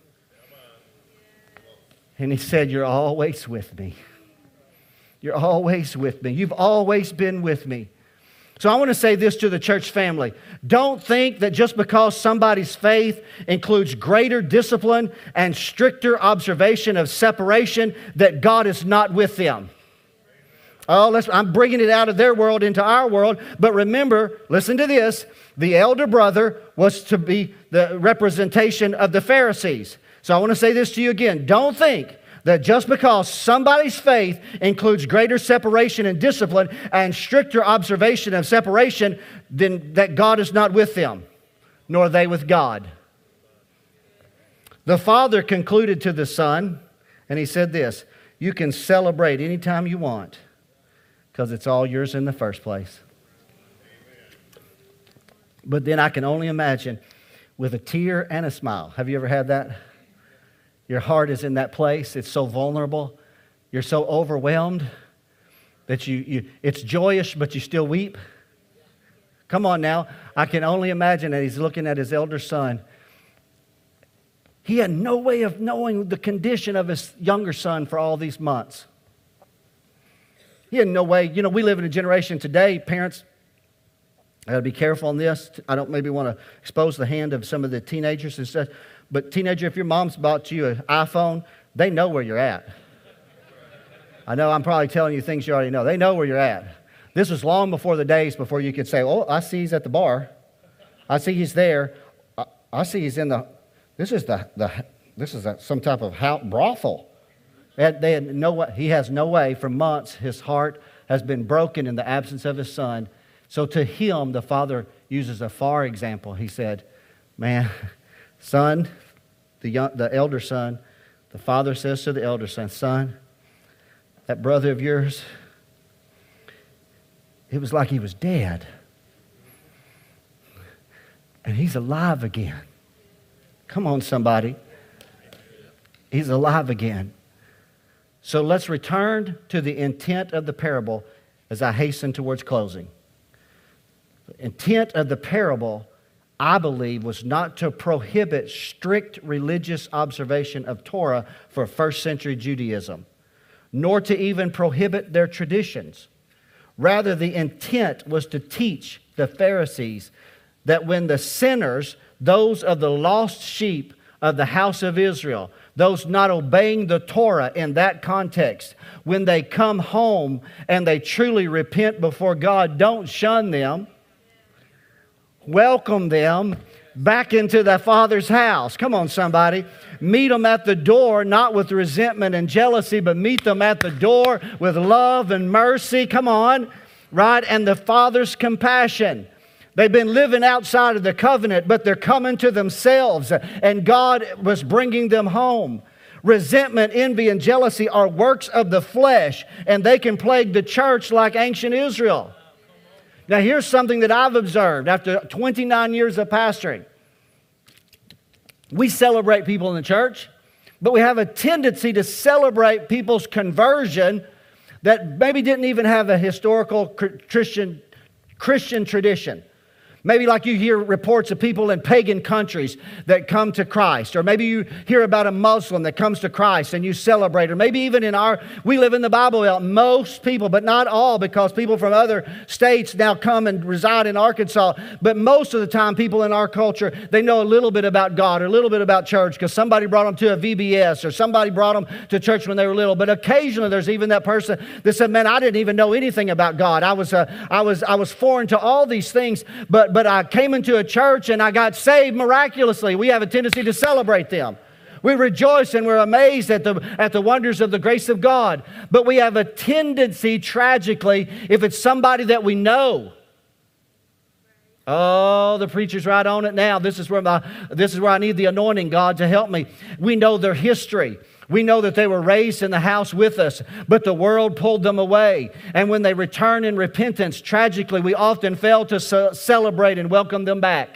And he said, you're always with me. You're always with me. You've always been with me. So I want to say this to the church family. Don't think that just because somebody's faith includes greater discipline and stricter observation of separation, that God is not with them. Oh, I'm bringing it out of their world into our world. But remember, listen to this. The elder brother was to be the representation of the Pharisees. So I want to say this to you again. Don't think that just because somebody's faith includes greater separation and discipline and stricter observation of separation, then that God is not with them, nor they with God. The Father concluded to the Son, and he said this, you can celebrate anytime you want because it's all yours in the first place. But then I can only imagine with a tear and a smile. Have you ever had that? Your heart is in that place. It's so vulnerable. You're so overwhelmed that it's joyous, but you still weep. Come on now. I can only imagine that he's looking at his elder son. He had no way of knowing the condition of his younger son for all these months. He had no way. You know, we live in a generation today, parents, I got to be careful on this. I don't maybe want to expose the hand of some of the teenagers and stuff. But teenager, if your mom's bought you an iPhone, they know where you're at. I know I'm probably telling you things you already know. They know where you're at. This was long before the days before you could say, oh, I see he's at the bar. I see he's there. I see he's in the, this is some type of brothel. They had no way, he has no way for months. His heart has been broken in the absence of his son. So to him, the father uses a far example. He said, man, son, the elder son, the father says to the elder son, son, that brother of yours, it was like he was dead. And he's alive again. Come on, somebody. He's alive again. So let's return to the intent of the parable as I hasten towards closing. The intent of the parable, I believe, was not to prohibit strict religious observation of Torah for first century Judaism, nor to even prohibit their traditions. Rather, the intent was to teach the Pharisees that when the sinners, those of the lost sheep of the house of Israel, those not obeying the Torah in that context, when they come home and they truly repent before God, don't shun them. Welcome them back into the Father's house. Come on, somebody. Meet them at the door, not with resentment and jealousy, but meet them at the door with love and mercy. Come on, right? And the Father's compassion. They've been living outside of the covenant, but they're coming to themselves, and God was bringing them home. Resentment, envy, and jealousy are works of the flesh, and they can plague the church like ancient Israel. Now, here's something that I've observed after 29 years of pastoring. We celebrate people in the church, but we have a tendency to celebrate people's conversion that maybe didn't even have a historical Christian tradition. Maybe like you hear reports of people in pagan countries that come to Christ. Or maybe you hear about a Muslim that comes to Christ and you celebrate. Or maybe even we live in the Bible Belt, most people, but not all, because people from other states now come and reside in Arkansas. But most of the time, people in our culture, they know a little bit about God or a little bit about church because somebody brought them to a VBS or somebody brought them to church when they were little. But occasionally there's even that person that said, man, I didn't even know anything about God. I was foreign to all these things, but I came into a church and I got saved miraculously. We have a tendency to celebrate them. We rejoice and we're amazed at the wonders of the grace of God. But we have a tendency, tragically, if it's somebody that we know. Oh, the preacher's right on it now. This is where I need the anointing, God, to help me. We know their history. We know that they were raised in the house with us, but the world pulled them away. And when they return in repentance, tragically, we often fail to celebrate and welcome them back.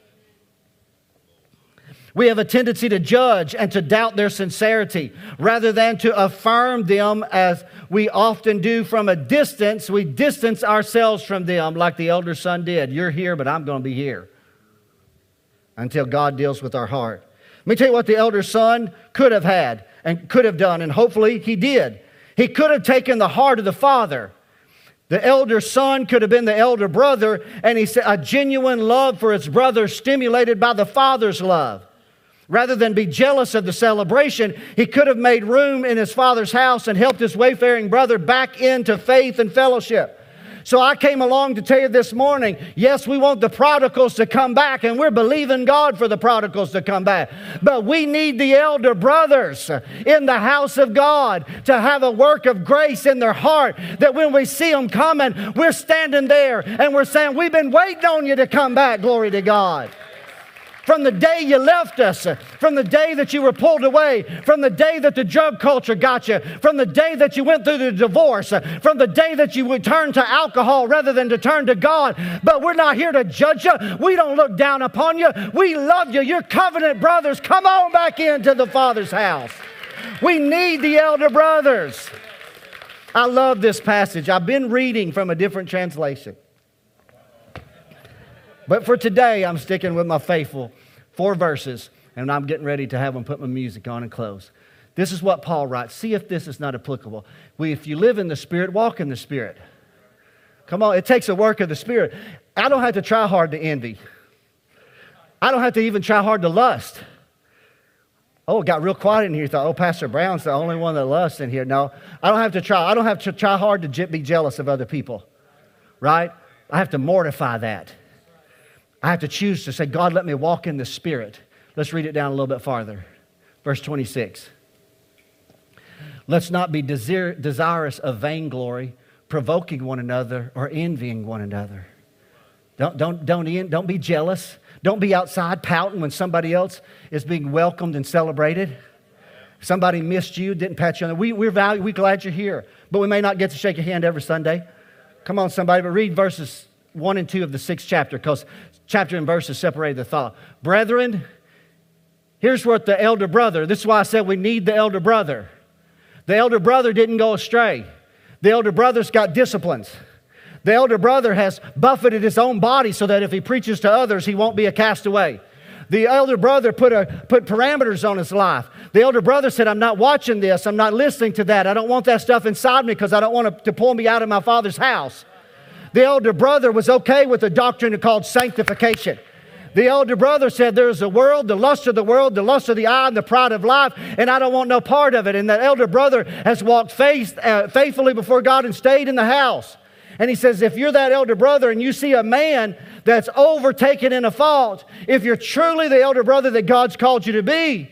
We have a tendency to judge and to doubt their sincerity rather than to affirm them as we often do from a distance. We distance ourselves from them like the elder son did. You're here, but I'm going to be here until God deals with our heart. Let me tell you what the elder son could have had and could have done, and hopefully he did. He could have taken the heart of the father. The elder son could have been the elder brother, and he said a genuine love for his brother stimulated by the father's love. Rather than be jealous of the celebration, he could have made room in his father's house and helped his wayfaring brother back into faith and fellowship. So I came along to tell you this morning, yes, we want the prodigals to come back, and we're believing God for the prodigals to come back. But we need the elder brothers in the house of God to have a work of grace in their heart, that when we see them coming, we're standing there and we're saying, we've been waiting on you to come back, glory to God. From the day you left us, from the day that you were pulled away, from the day that the drug culture got you, from the day that you went through the divorce, from the day that you would turn to alcohol rather than to turn to God. But we're not here to judge you. We don't look down upon you. We love you. You're covenant brothers. Come on back into the Father's house. We need the elder brothers. I love this passage. I've been reading from a different translation. But for today, I'm sticking with my faithful 4 verses, and I'm getting ready to have them put my music on and close. This is what Paul writes. See if this is not applicable. If you live in the Spirit, walk in the Spirit. Come on, it takes a work of the Spirit. I don't have to try hard to envy. I don't have to even try hard to lust. Oh, it got real quiet in here. You thought, oh, Pastor Brown's the only one that lusts in here. No, I don't have to try. I don't have to try hard to be jealous of other people, right? I have to mortify that. I have to choose to say, God, let me walk in the Spirit. Let's read it down a little bit farther. Verse 26. Let's not be desirous of vainglory, provoking one another or envying one another. Don't be jealous. Don't be outside pouting when somebody else is being welcomed and celebrated. Somebody missed you, didn't pat you on the we're glad you're here, but we may not get to shake your hand every Sunday. Come on, somebody, but read verses 1 and 2 of the 6th chapter, because chapter and verses separate the thought. Brethren, here's what the elder brother, this is why I said we need the elder brother. The elder brother didn't go astray. The elder brother's got disciplines. The elder brother has buffeted his own body so that if he preaches to others, he won't be a castaway. The elder brother put parameters on his life. The elder brother said, I'm not watching this. I'm not listening to that. I don't want that stuff inside me because I don't want it to pull me out of my Father's house. The elder brother was okay with the doctrine called sanctification. The elder brother said, there's a world, the lust of the world, the lust of the eye, and the pride of life, and I don't want no part of it. And the elder brother has walked faithfully before God and stayed in the house. And he says, if you're that elder brother and you see a man that's overtaken in a fault, if you're truly the elder brother that God's called you to be,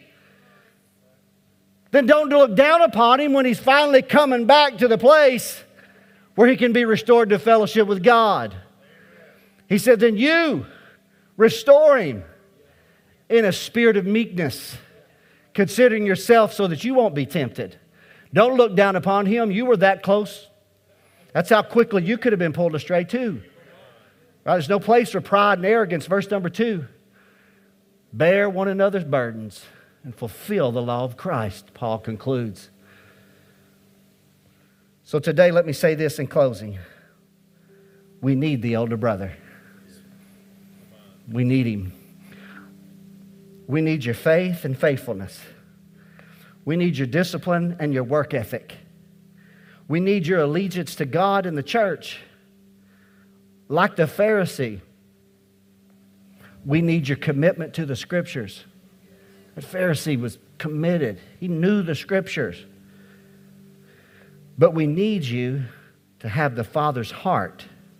then don't look down upon him when he's finally coming back to the place where he can be restored to fellowship with God. He said, then you restore him in a spirit of meekness, considering yourself so that you won't be tempted. Don't look down upon him. You were that close. That's how quickly you could have been pulled astray too. Right? There's no place for pride and arrogance. Verse number 2. Bear one another's burdens and fulfill the law of Christ, Paul concludes. So today, let me say this in closing. We need the elder brother. We need Him. We need your faith and faithfulness. We need your discipline and your work ethic. We need your allegiance to God and the church. Like the Pharisee, we need your commitment to the Scriptures. The Pharisee was committed. He knew the Scriptures. But we need you to have the Father's heart.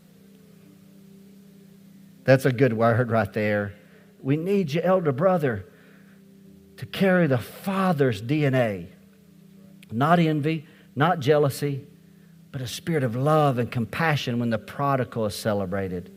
That's a good word right there. We need you, elder brother, to carry the Father's DNA. Not envy, not jealousy, but a spirit of love and compassion when the prodigal is celebrated.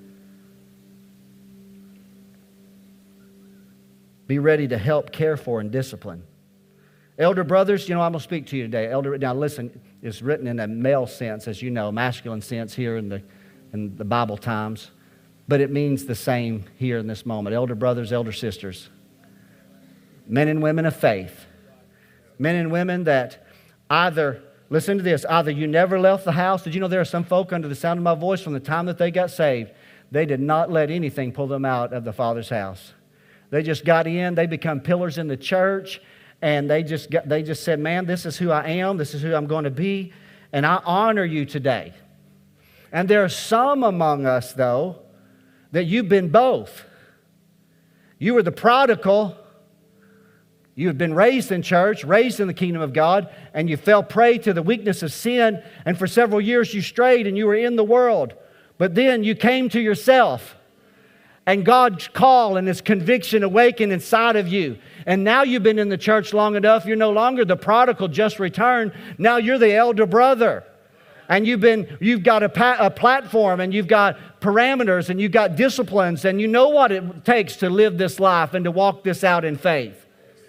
Be ready to help, care for, and discipline. Elder brothers, I'm going to speak to you today. Now listen, it's written in a male sense, as you know, masculine sense here in the Bible times. But it means the same here in this moment. Elder brothers, elder sisters. Men and women of faith. Men and women that either, listen to this, either you never left the house. Did you know there are some folk under the sound of my voice from the time that they got saved, they did not let anything pull them out of the Father's house. They just got in, they become pillars in the church, and they just said, man, this is who I am, this is who I'm going to be, and I honor you today. And there are some among us, though, that you've been both. You were the prodigal. You had been raised in church, raised in the kingdom of God, and you fell prey to the weakness of sin, and for several years you strayed and you were in the world. But then you came to yourself, and God's call and His conviction awakened inside of you. And now you've been in the church long enough, you're no longer the prodigal just returned. Now you're the elder brother. And you've got a platform, and you've got parameters, and you've got disciplines, and you know what it takes to live this life and to walk this out in faith.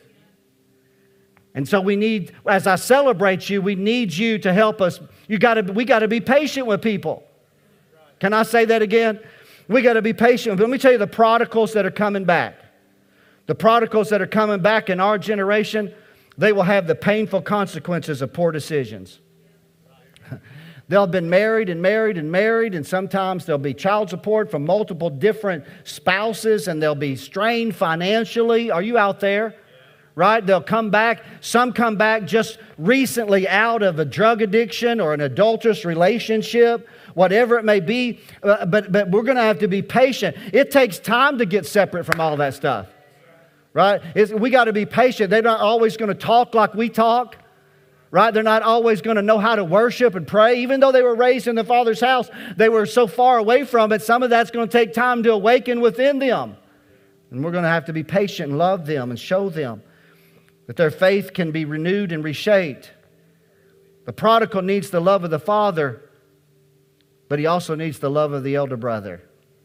And so we need, as I celebrate you, we need you to help us. We got to be patient with people. Can I say that again? We got to be patient. Let me tell you the prodigals that are coming back. The prodigals that are coming back in our generation, they will have the painful consequences of poor decisions. They'll have been married, and sometimes there'll be child support from multiple different spouses, and they'll be strained financially. Are you out there? Right? They'll come back. Some come back just recently out of a drug addiction or an adulterous relationship, whatever it may be. But we're going to have to be patient. It takes time to get separate from all that stuff. Right? We got to be patient. They're not always going to talk like we talk. Right? They're not always going to know how to worship and pray. Even though they were raised in the Father's house, they were so far away from it. Some of that's going to take time to awaken within them. And we're going to have to be patient and love them and show them that their faith can be renewed and reshaped. The prodigal needs the love of the father, but he also needs the love of the elder brother.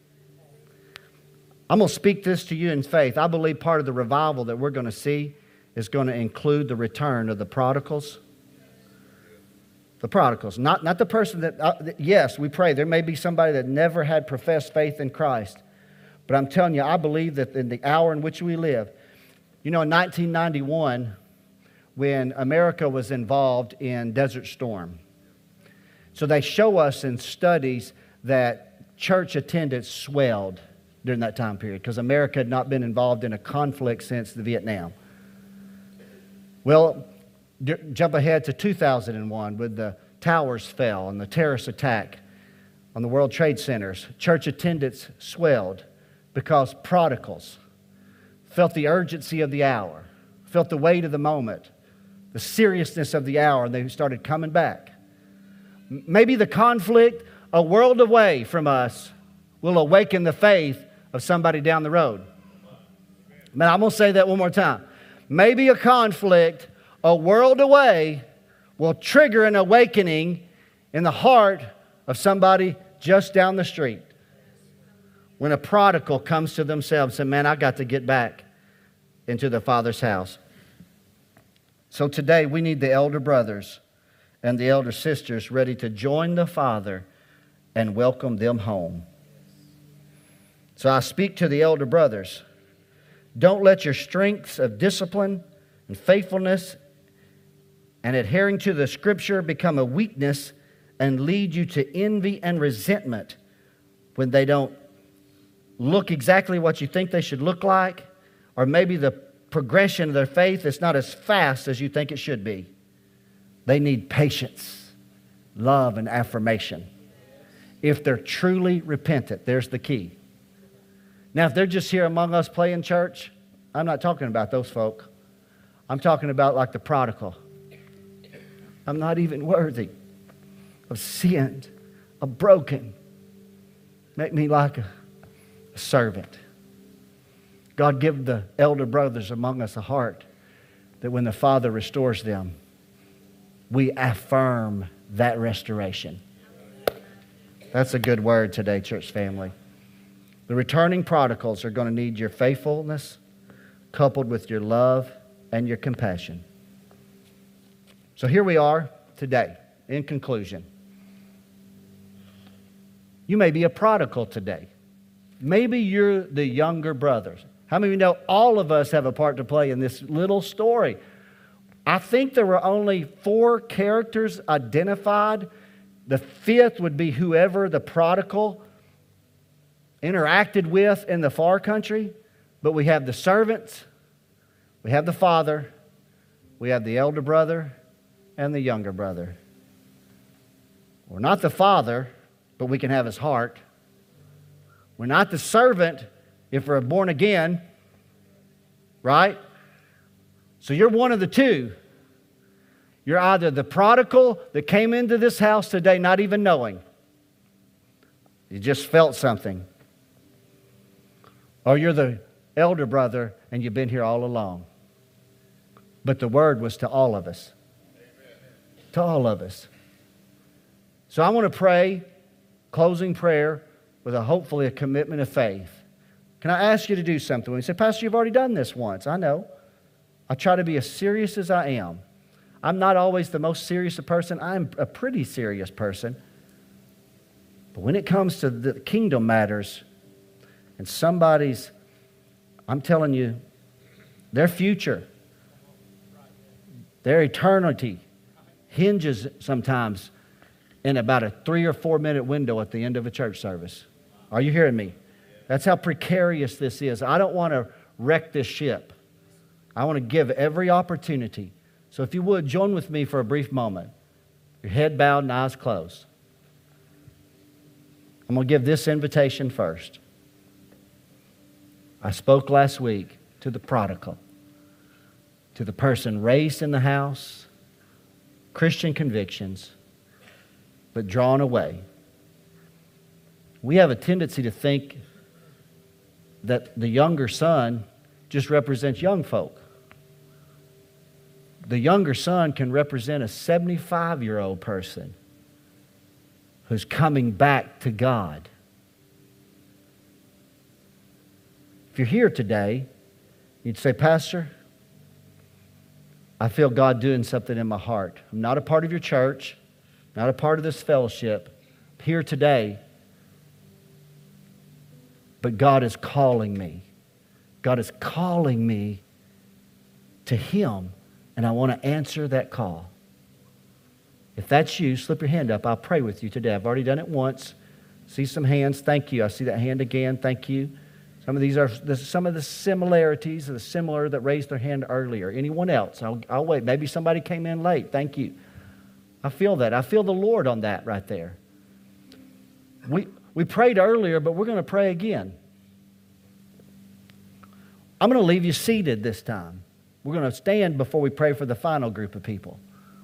I'm going to speak this to you in faith. I believe part of the revival that we're going to see is going to include the return of the prodigals. The prodigals, not the person that, yes, we pray. There may be somebody that never had professed faith in Christ. But I'm telling you, I believe that in the hour in which we live, in 1991, when America was involved in Desert Storm, so they show us in studies that church attendance swelled during that time period because America had not been involved in a conflict since the Vietnam. Well, jump ahead to 2001 when the towers fell and the terrorist attack on the World Trade Centers. Church attendance swelled because prodigals felt the urgency of the hour, felt the weight of the moment, the seriousness of the hour, and they started coming back. Maybe the conflict a world away from us will awaken the faith of somebody down the road. Man, I'm going to say that one more time. Maybe a conflict a world away will trigger an awakening in the heart of somebody just down the street. When a prodigal comes to themselves and, man, I got to get back into the Father's house. So today we need the elder brothers and the elder sisters ready to join the Father and welcome them home. So I speak to the elder brothers. Don't let your strengths of discipline and faithfulness and adhering to the Scripture become a weakness and lead you to envy and resentment when they don't look exactly what you think they should look like, or maybe the progression of their faith is not as fast as you think it should be. They need patience, love, and affirmation. If they're truly repentant, there's the key. Now, if they're just here among us playing church, I'm not talking about those folk. I'm talking about like the prodigal. I'm not even worthy of sinned, of broken. Make me like a servant. God, give the elder brothers among us a heart that when the Father restores them, we affirm that restoration. That's a good word today, church family. The returning prodigals are going to need your faithfulness coupled with your love and your compassion. So here we are today, in conclusion. You may be a prodigal today. Maybe you're the younger brothers. How many of you know all of us have a part to play in this little story? I think there were only 4 characters identified. The 5th would be whoever the prodigal interacted with in the far country. But we have the servants, we have the father, we have the elder brother, and the younger brother. We're not the father, but we can have his heart. We're not the servant if we're born again, right? So you're one of the two. You're either the prodigal that came into this house today not even knowing. You just felt something. Or you're the elder brother and you've been here all along. But the word was to all of us. To all of us. So I want to pray, closing prayer, with hopefully a commitment of faith. Can I ask you to do something? When you say, Pastor, you've already done this once. I know. I try to be as serious as I am. I'm not always the most serious person. I'm a pretty serious person. But when it comes to the kingdom matters, and somebody's, I'm telling you, their future, their eternity hinges sometimes in about a 3 or 4 minute window at the end of a church service. Are you hearing me? That's how precarious this is. I don't want to wreck this ship. I want to give every opportunity. So if you would, join with me for a brief moment. Your head bowed and eyes closed. I'm going to give this invitation first. I spoke last week to the prodigal, to the person raised in the house, Christian convictions, but drawn away. We have a tendency to think that the younger son just represents young folk. The younger son can represent a 75-year-old person who's coming back to God. If you're here today, you'd say, Pastor, I feel God doing something in my heart. I'm not a part of your church, not a part of this fellowship. I'm here today, but God is calling me. God is calling me to Him, and I want to answer that call. If that's you, slip your hand up. I'll pray with you today. I've already done it once. See some hands. Thank you. I see that hand again. Thank you. Some of these are some of the similarities, the similar that raised their hand earlier. Anyone else? I'll wait. Maybe somebody came in late. Thank you. I feel that. I feel the Lord on that right there. We prayed earlier, but we're going to pray again. I'm going to leave you seated this time. We're going to stand before we pray for the final group of people.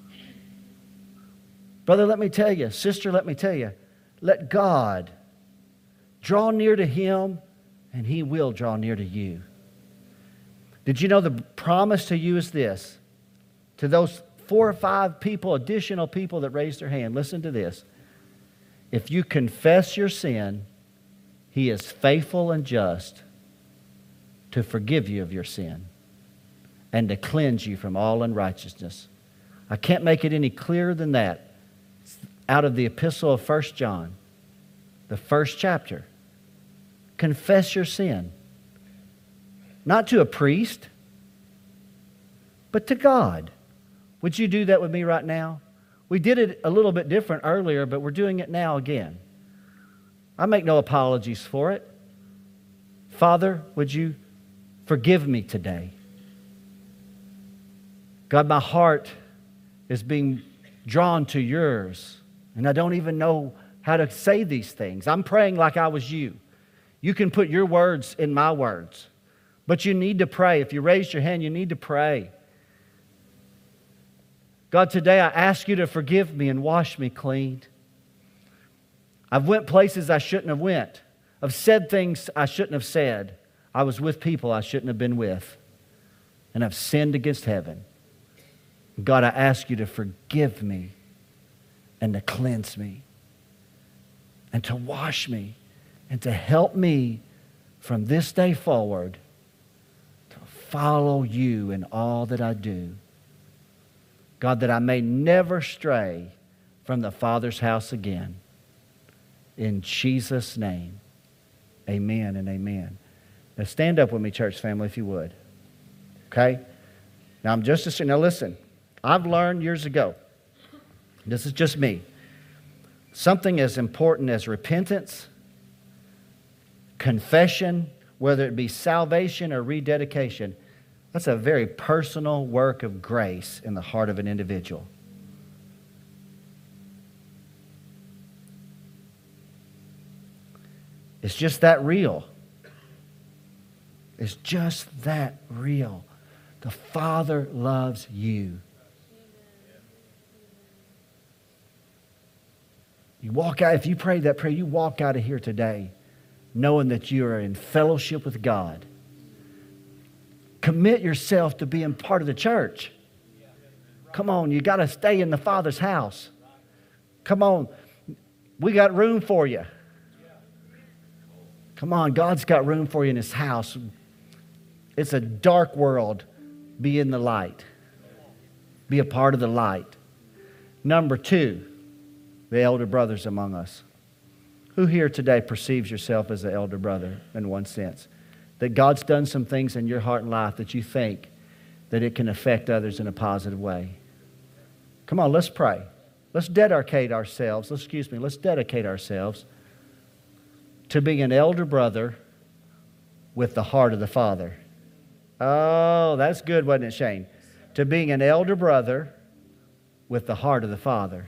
Brother, let me tell you. Sister, let me tell you. Let God draw near to Him, and He will draw near to you. Did you know the promise to you is this? To those 4 or 5 people, additional people that raised their hand, listen to this. If you confess your sin, He is faithful and just to forgive you of your sin and to cleanse you from all unrighteousness. I can't make it any clearer than that. It's out of the epistle of 1 John, the 1st chapter. Confess your sin. Not to a priest, but to God. Would you do that with me right now? We did it a little bit different earlier, but we're doing it now again. I make no apologies for it. Father, would you forgive me today? God, my heart is being drawn to yours, and I don't even know how to say these things. I'm praying like I was you. You can put your words in my words, but you need to pray. If you raise your hand, you need to pray. God, today I ask you to forgive me and wash me clean. I've went places I shouldn't have went. I've said things I shouldn't have said. I was with people I shouldn't have been with. And I've sinned against heaven. God, I ask you to forgive me and to cleanse me and to wash me and to help me from this day forward to follow you in all that I do. God, that I may never stray from the Father's house again. In Jesus' name, amen and amen. Now stand up with me, church family, if you would. Okay? Now now listen. I've learned years ago, this is just me, something as important as repentance, confession, whether it be salvation or rededication, that's a very personal work of grace in the heart of an individual. It's just that real. It's just that real. The Father loves you. You walk out, if you prayed that prayer, you walk out of here today knowing that you are in fellowship with God. Commit yourself to being part of the church. Come on, you got to stay in the Father's house. Come on, we got room for you. Come on, God's got room for you in His house. It's a dark world. Be in the light. Be a part of the light. Number 2, the elder brothers among us. Who here today perceives yourself as an elder brother in one sense? That God's done some things in your heart and life that you think that it can affect others in a positive way. Come on, let's pray. Let's dedicate ourselves to being an elder brother with the heart of the Father. Oh, that's good, wasn't it, Shane? To being an elder brother with the heart of the Father.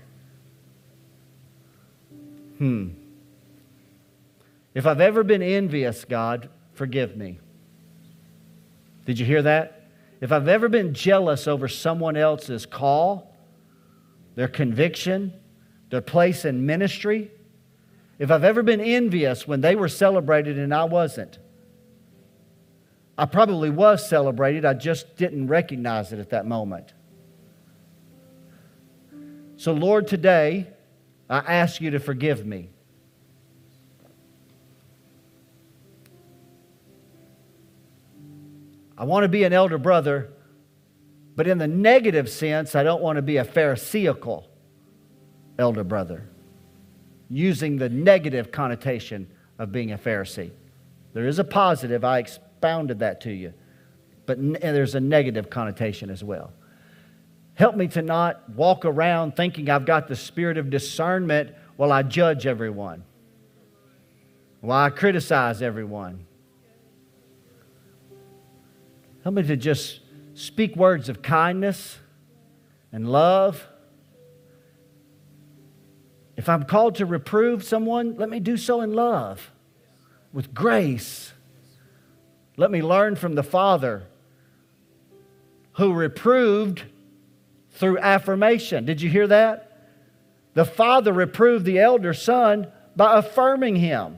If I've ever been envious, God, forgive me. Did you hear that? If I've ever been jealous over someone else's call, their conviction, their place in ministry, if I've ever been envious when they were celebrated and I wasn't, I probably was celebrated, I just didn't recognize it at that moment. So Lord, today, I ask you to forgive me. I want to be an elder brother, but in the negative sense, I don't want to be a Pharisaical elder brother, using the negative connotation of being a Pharisee. There is a positive, I expounded that to you, but there's a negative connotation as well. Help me to not walk around thinking I've got the spirit of discernment while I judge everyone, while I criticize everyone. Help me to just speak words of kindness and love. If I'm called to reprove someone, let me do so in love, with grace. Let me learn from the Father who reproved through affirmation. Did you hear that? The Father reproved the elder son by affirming him.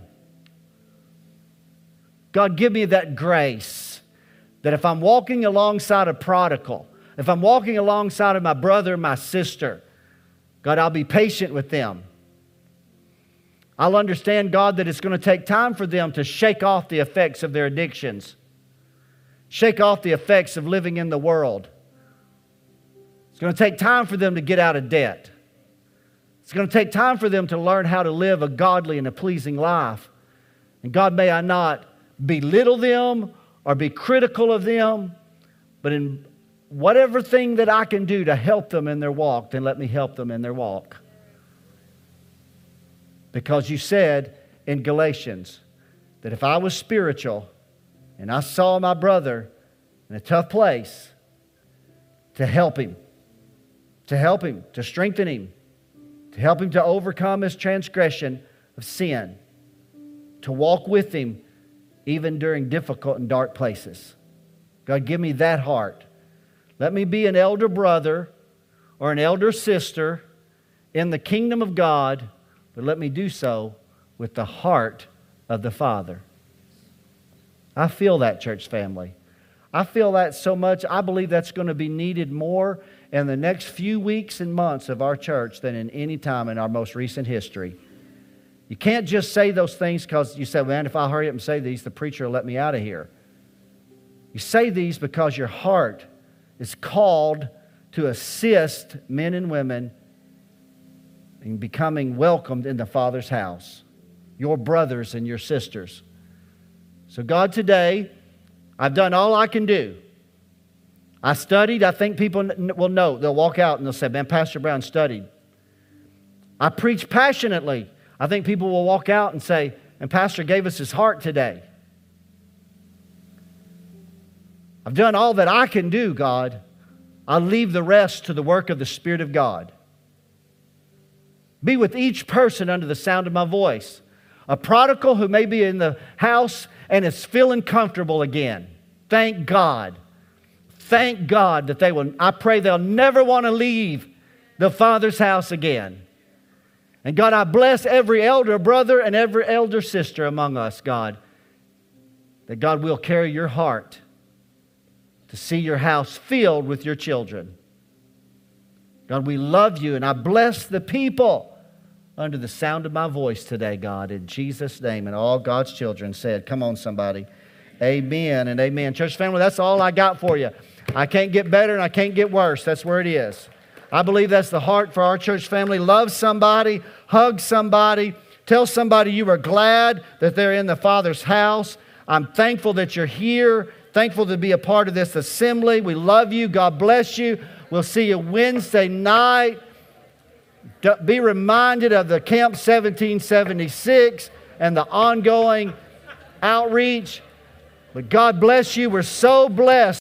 God, give me that grace that if I'm walking alongside a prodigal, if I'm walking alongside of my brother, my sister, God, I'll be patient with them. I'll understand, God, that it's going to take time for them to shake off the effects of their addictions, shake off the effects of living in the world. It's going to take time for them to get out of debt. It's going to take time for them to learn how to live a godly and a pleasing life. And God, may I not belittle them or be critical of them, but in whatever thing that I can do to help them in their walk, then let me help them in their walk. Because you said in Galatians that if I was spiritual, and I saw my brother in a tough place, to help him, to strengthen him, to help him to overcome his transgression of sin, to walk with him even during difficult and dark places. God, give me that heart. Let me be an elder brother or an elder sister in the kingdom of God, but let me do so with the heart of the Father. I feel that, church family. I feel that so much. I believe that's going to be needed more in the next few weeks and months of our church than in any time in our most recent history. You can't just say those things because you say, man, if I hurry up and say these, the preacher will let me out of here. You say these because your heart is called to assist men and women in becoming welcomed in the Father's house, your brothers and your sisters. So God, today, I've done all I can do. I studied. I think people will know. They'll walk out and they'll say, man, Pastor Brown studied. I preached passionately. I think people will walk out and say, and Pastor gave us his heart today. I've done all that I can do, God. I'll leave the rest to the work of the Spirit of God. Be with each person under the sound of my voice. A prodigal who may be in the house and is feeling comfortable again. Thank God. Thank God that I pray they'll never want to leave the Father's house again. And God, I bless every elder brother and every elder sister among us, God. That God will carry your heart to see your house filled with your children. God, we love you, and I bless the people under the sound of my voice today, God, in Jesus' name. And all God's children said, come on, somebody. Amen and amen. Church family, that's all I got for you. I can't get better and I can't get worse. That's where it is. I believe that's the heart for our church family. Love somebody, hug somebody, tell somebody you are glad that they're in the Father's house. I'm thankful that you're here. Thankful to be a part of this assembly. We love you. God bless you. We'll see you Wednesday night. Be reminded of the Camp 1776 and the ongoing outreach. But God bless you. We're so blessed.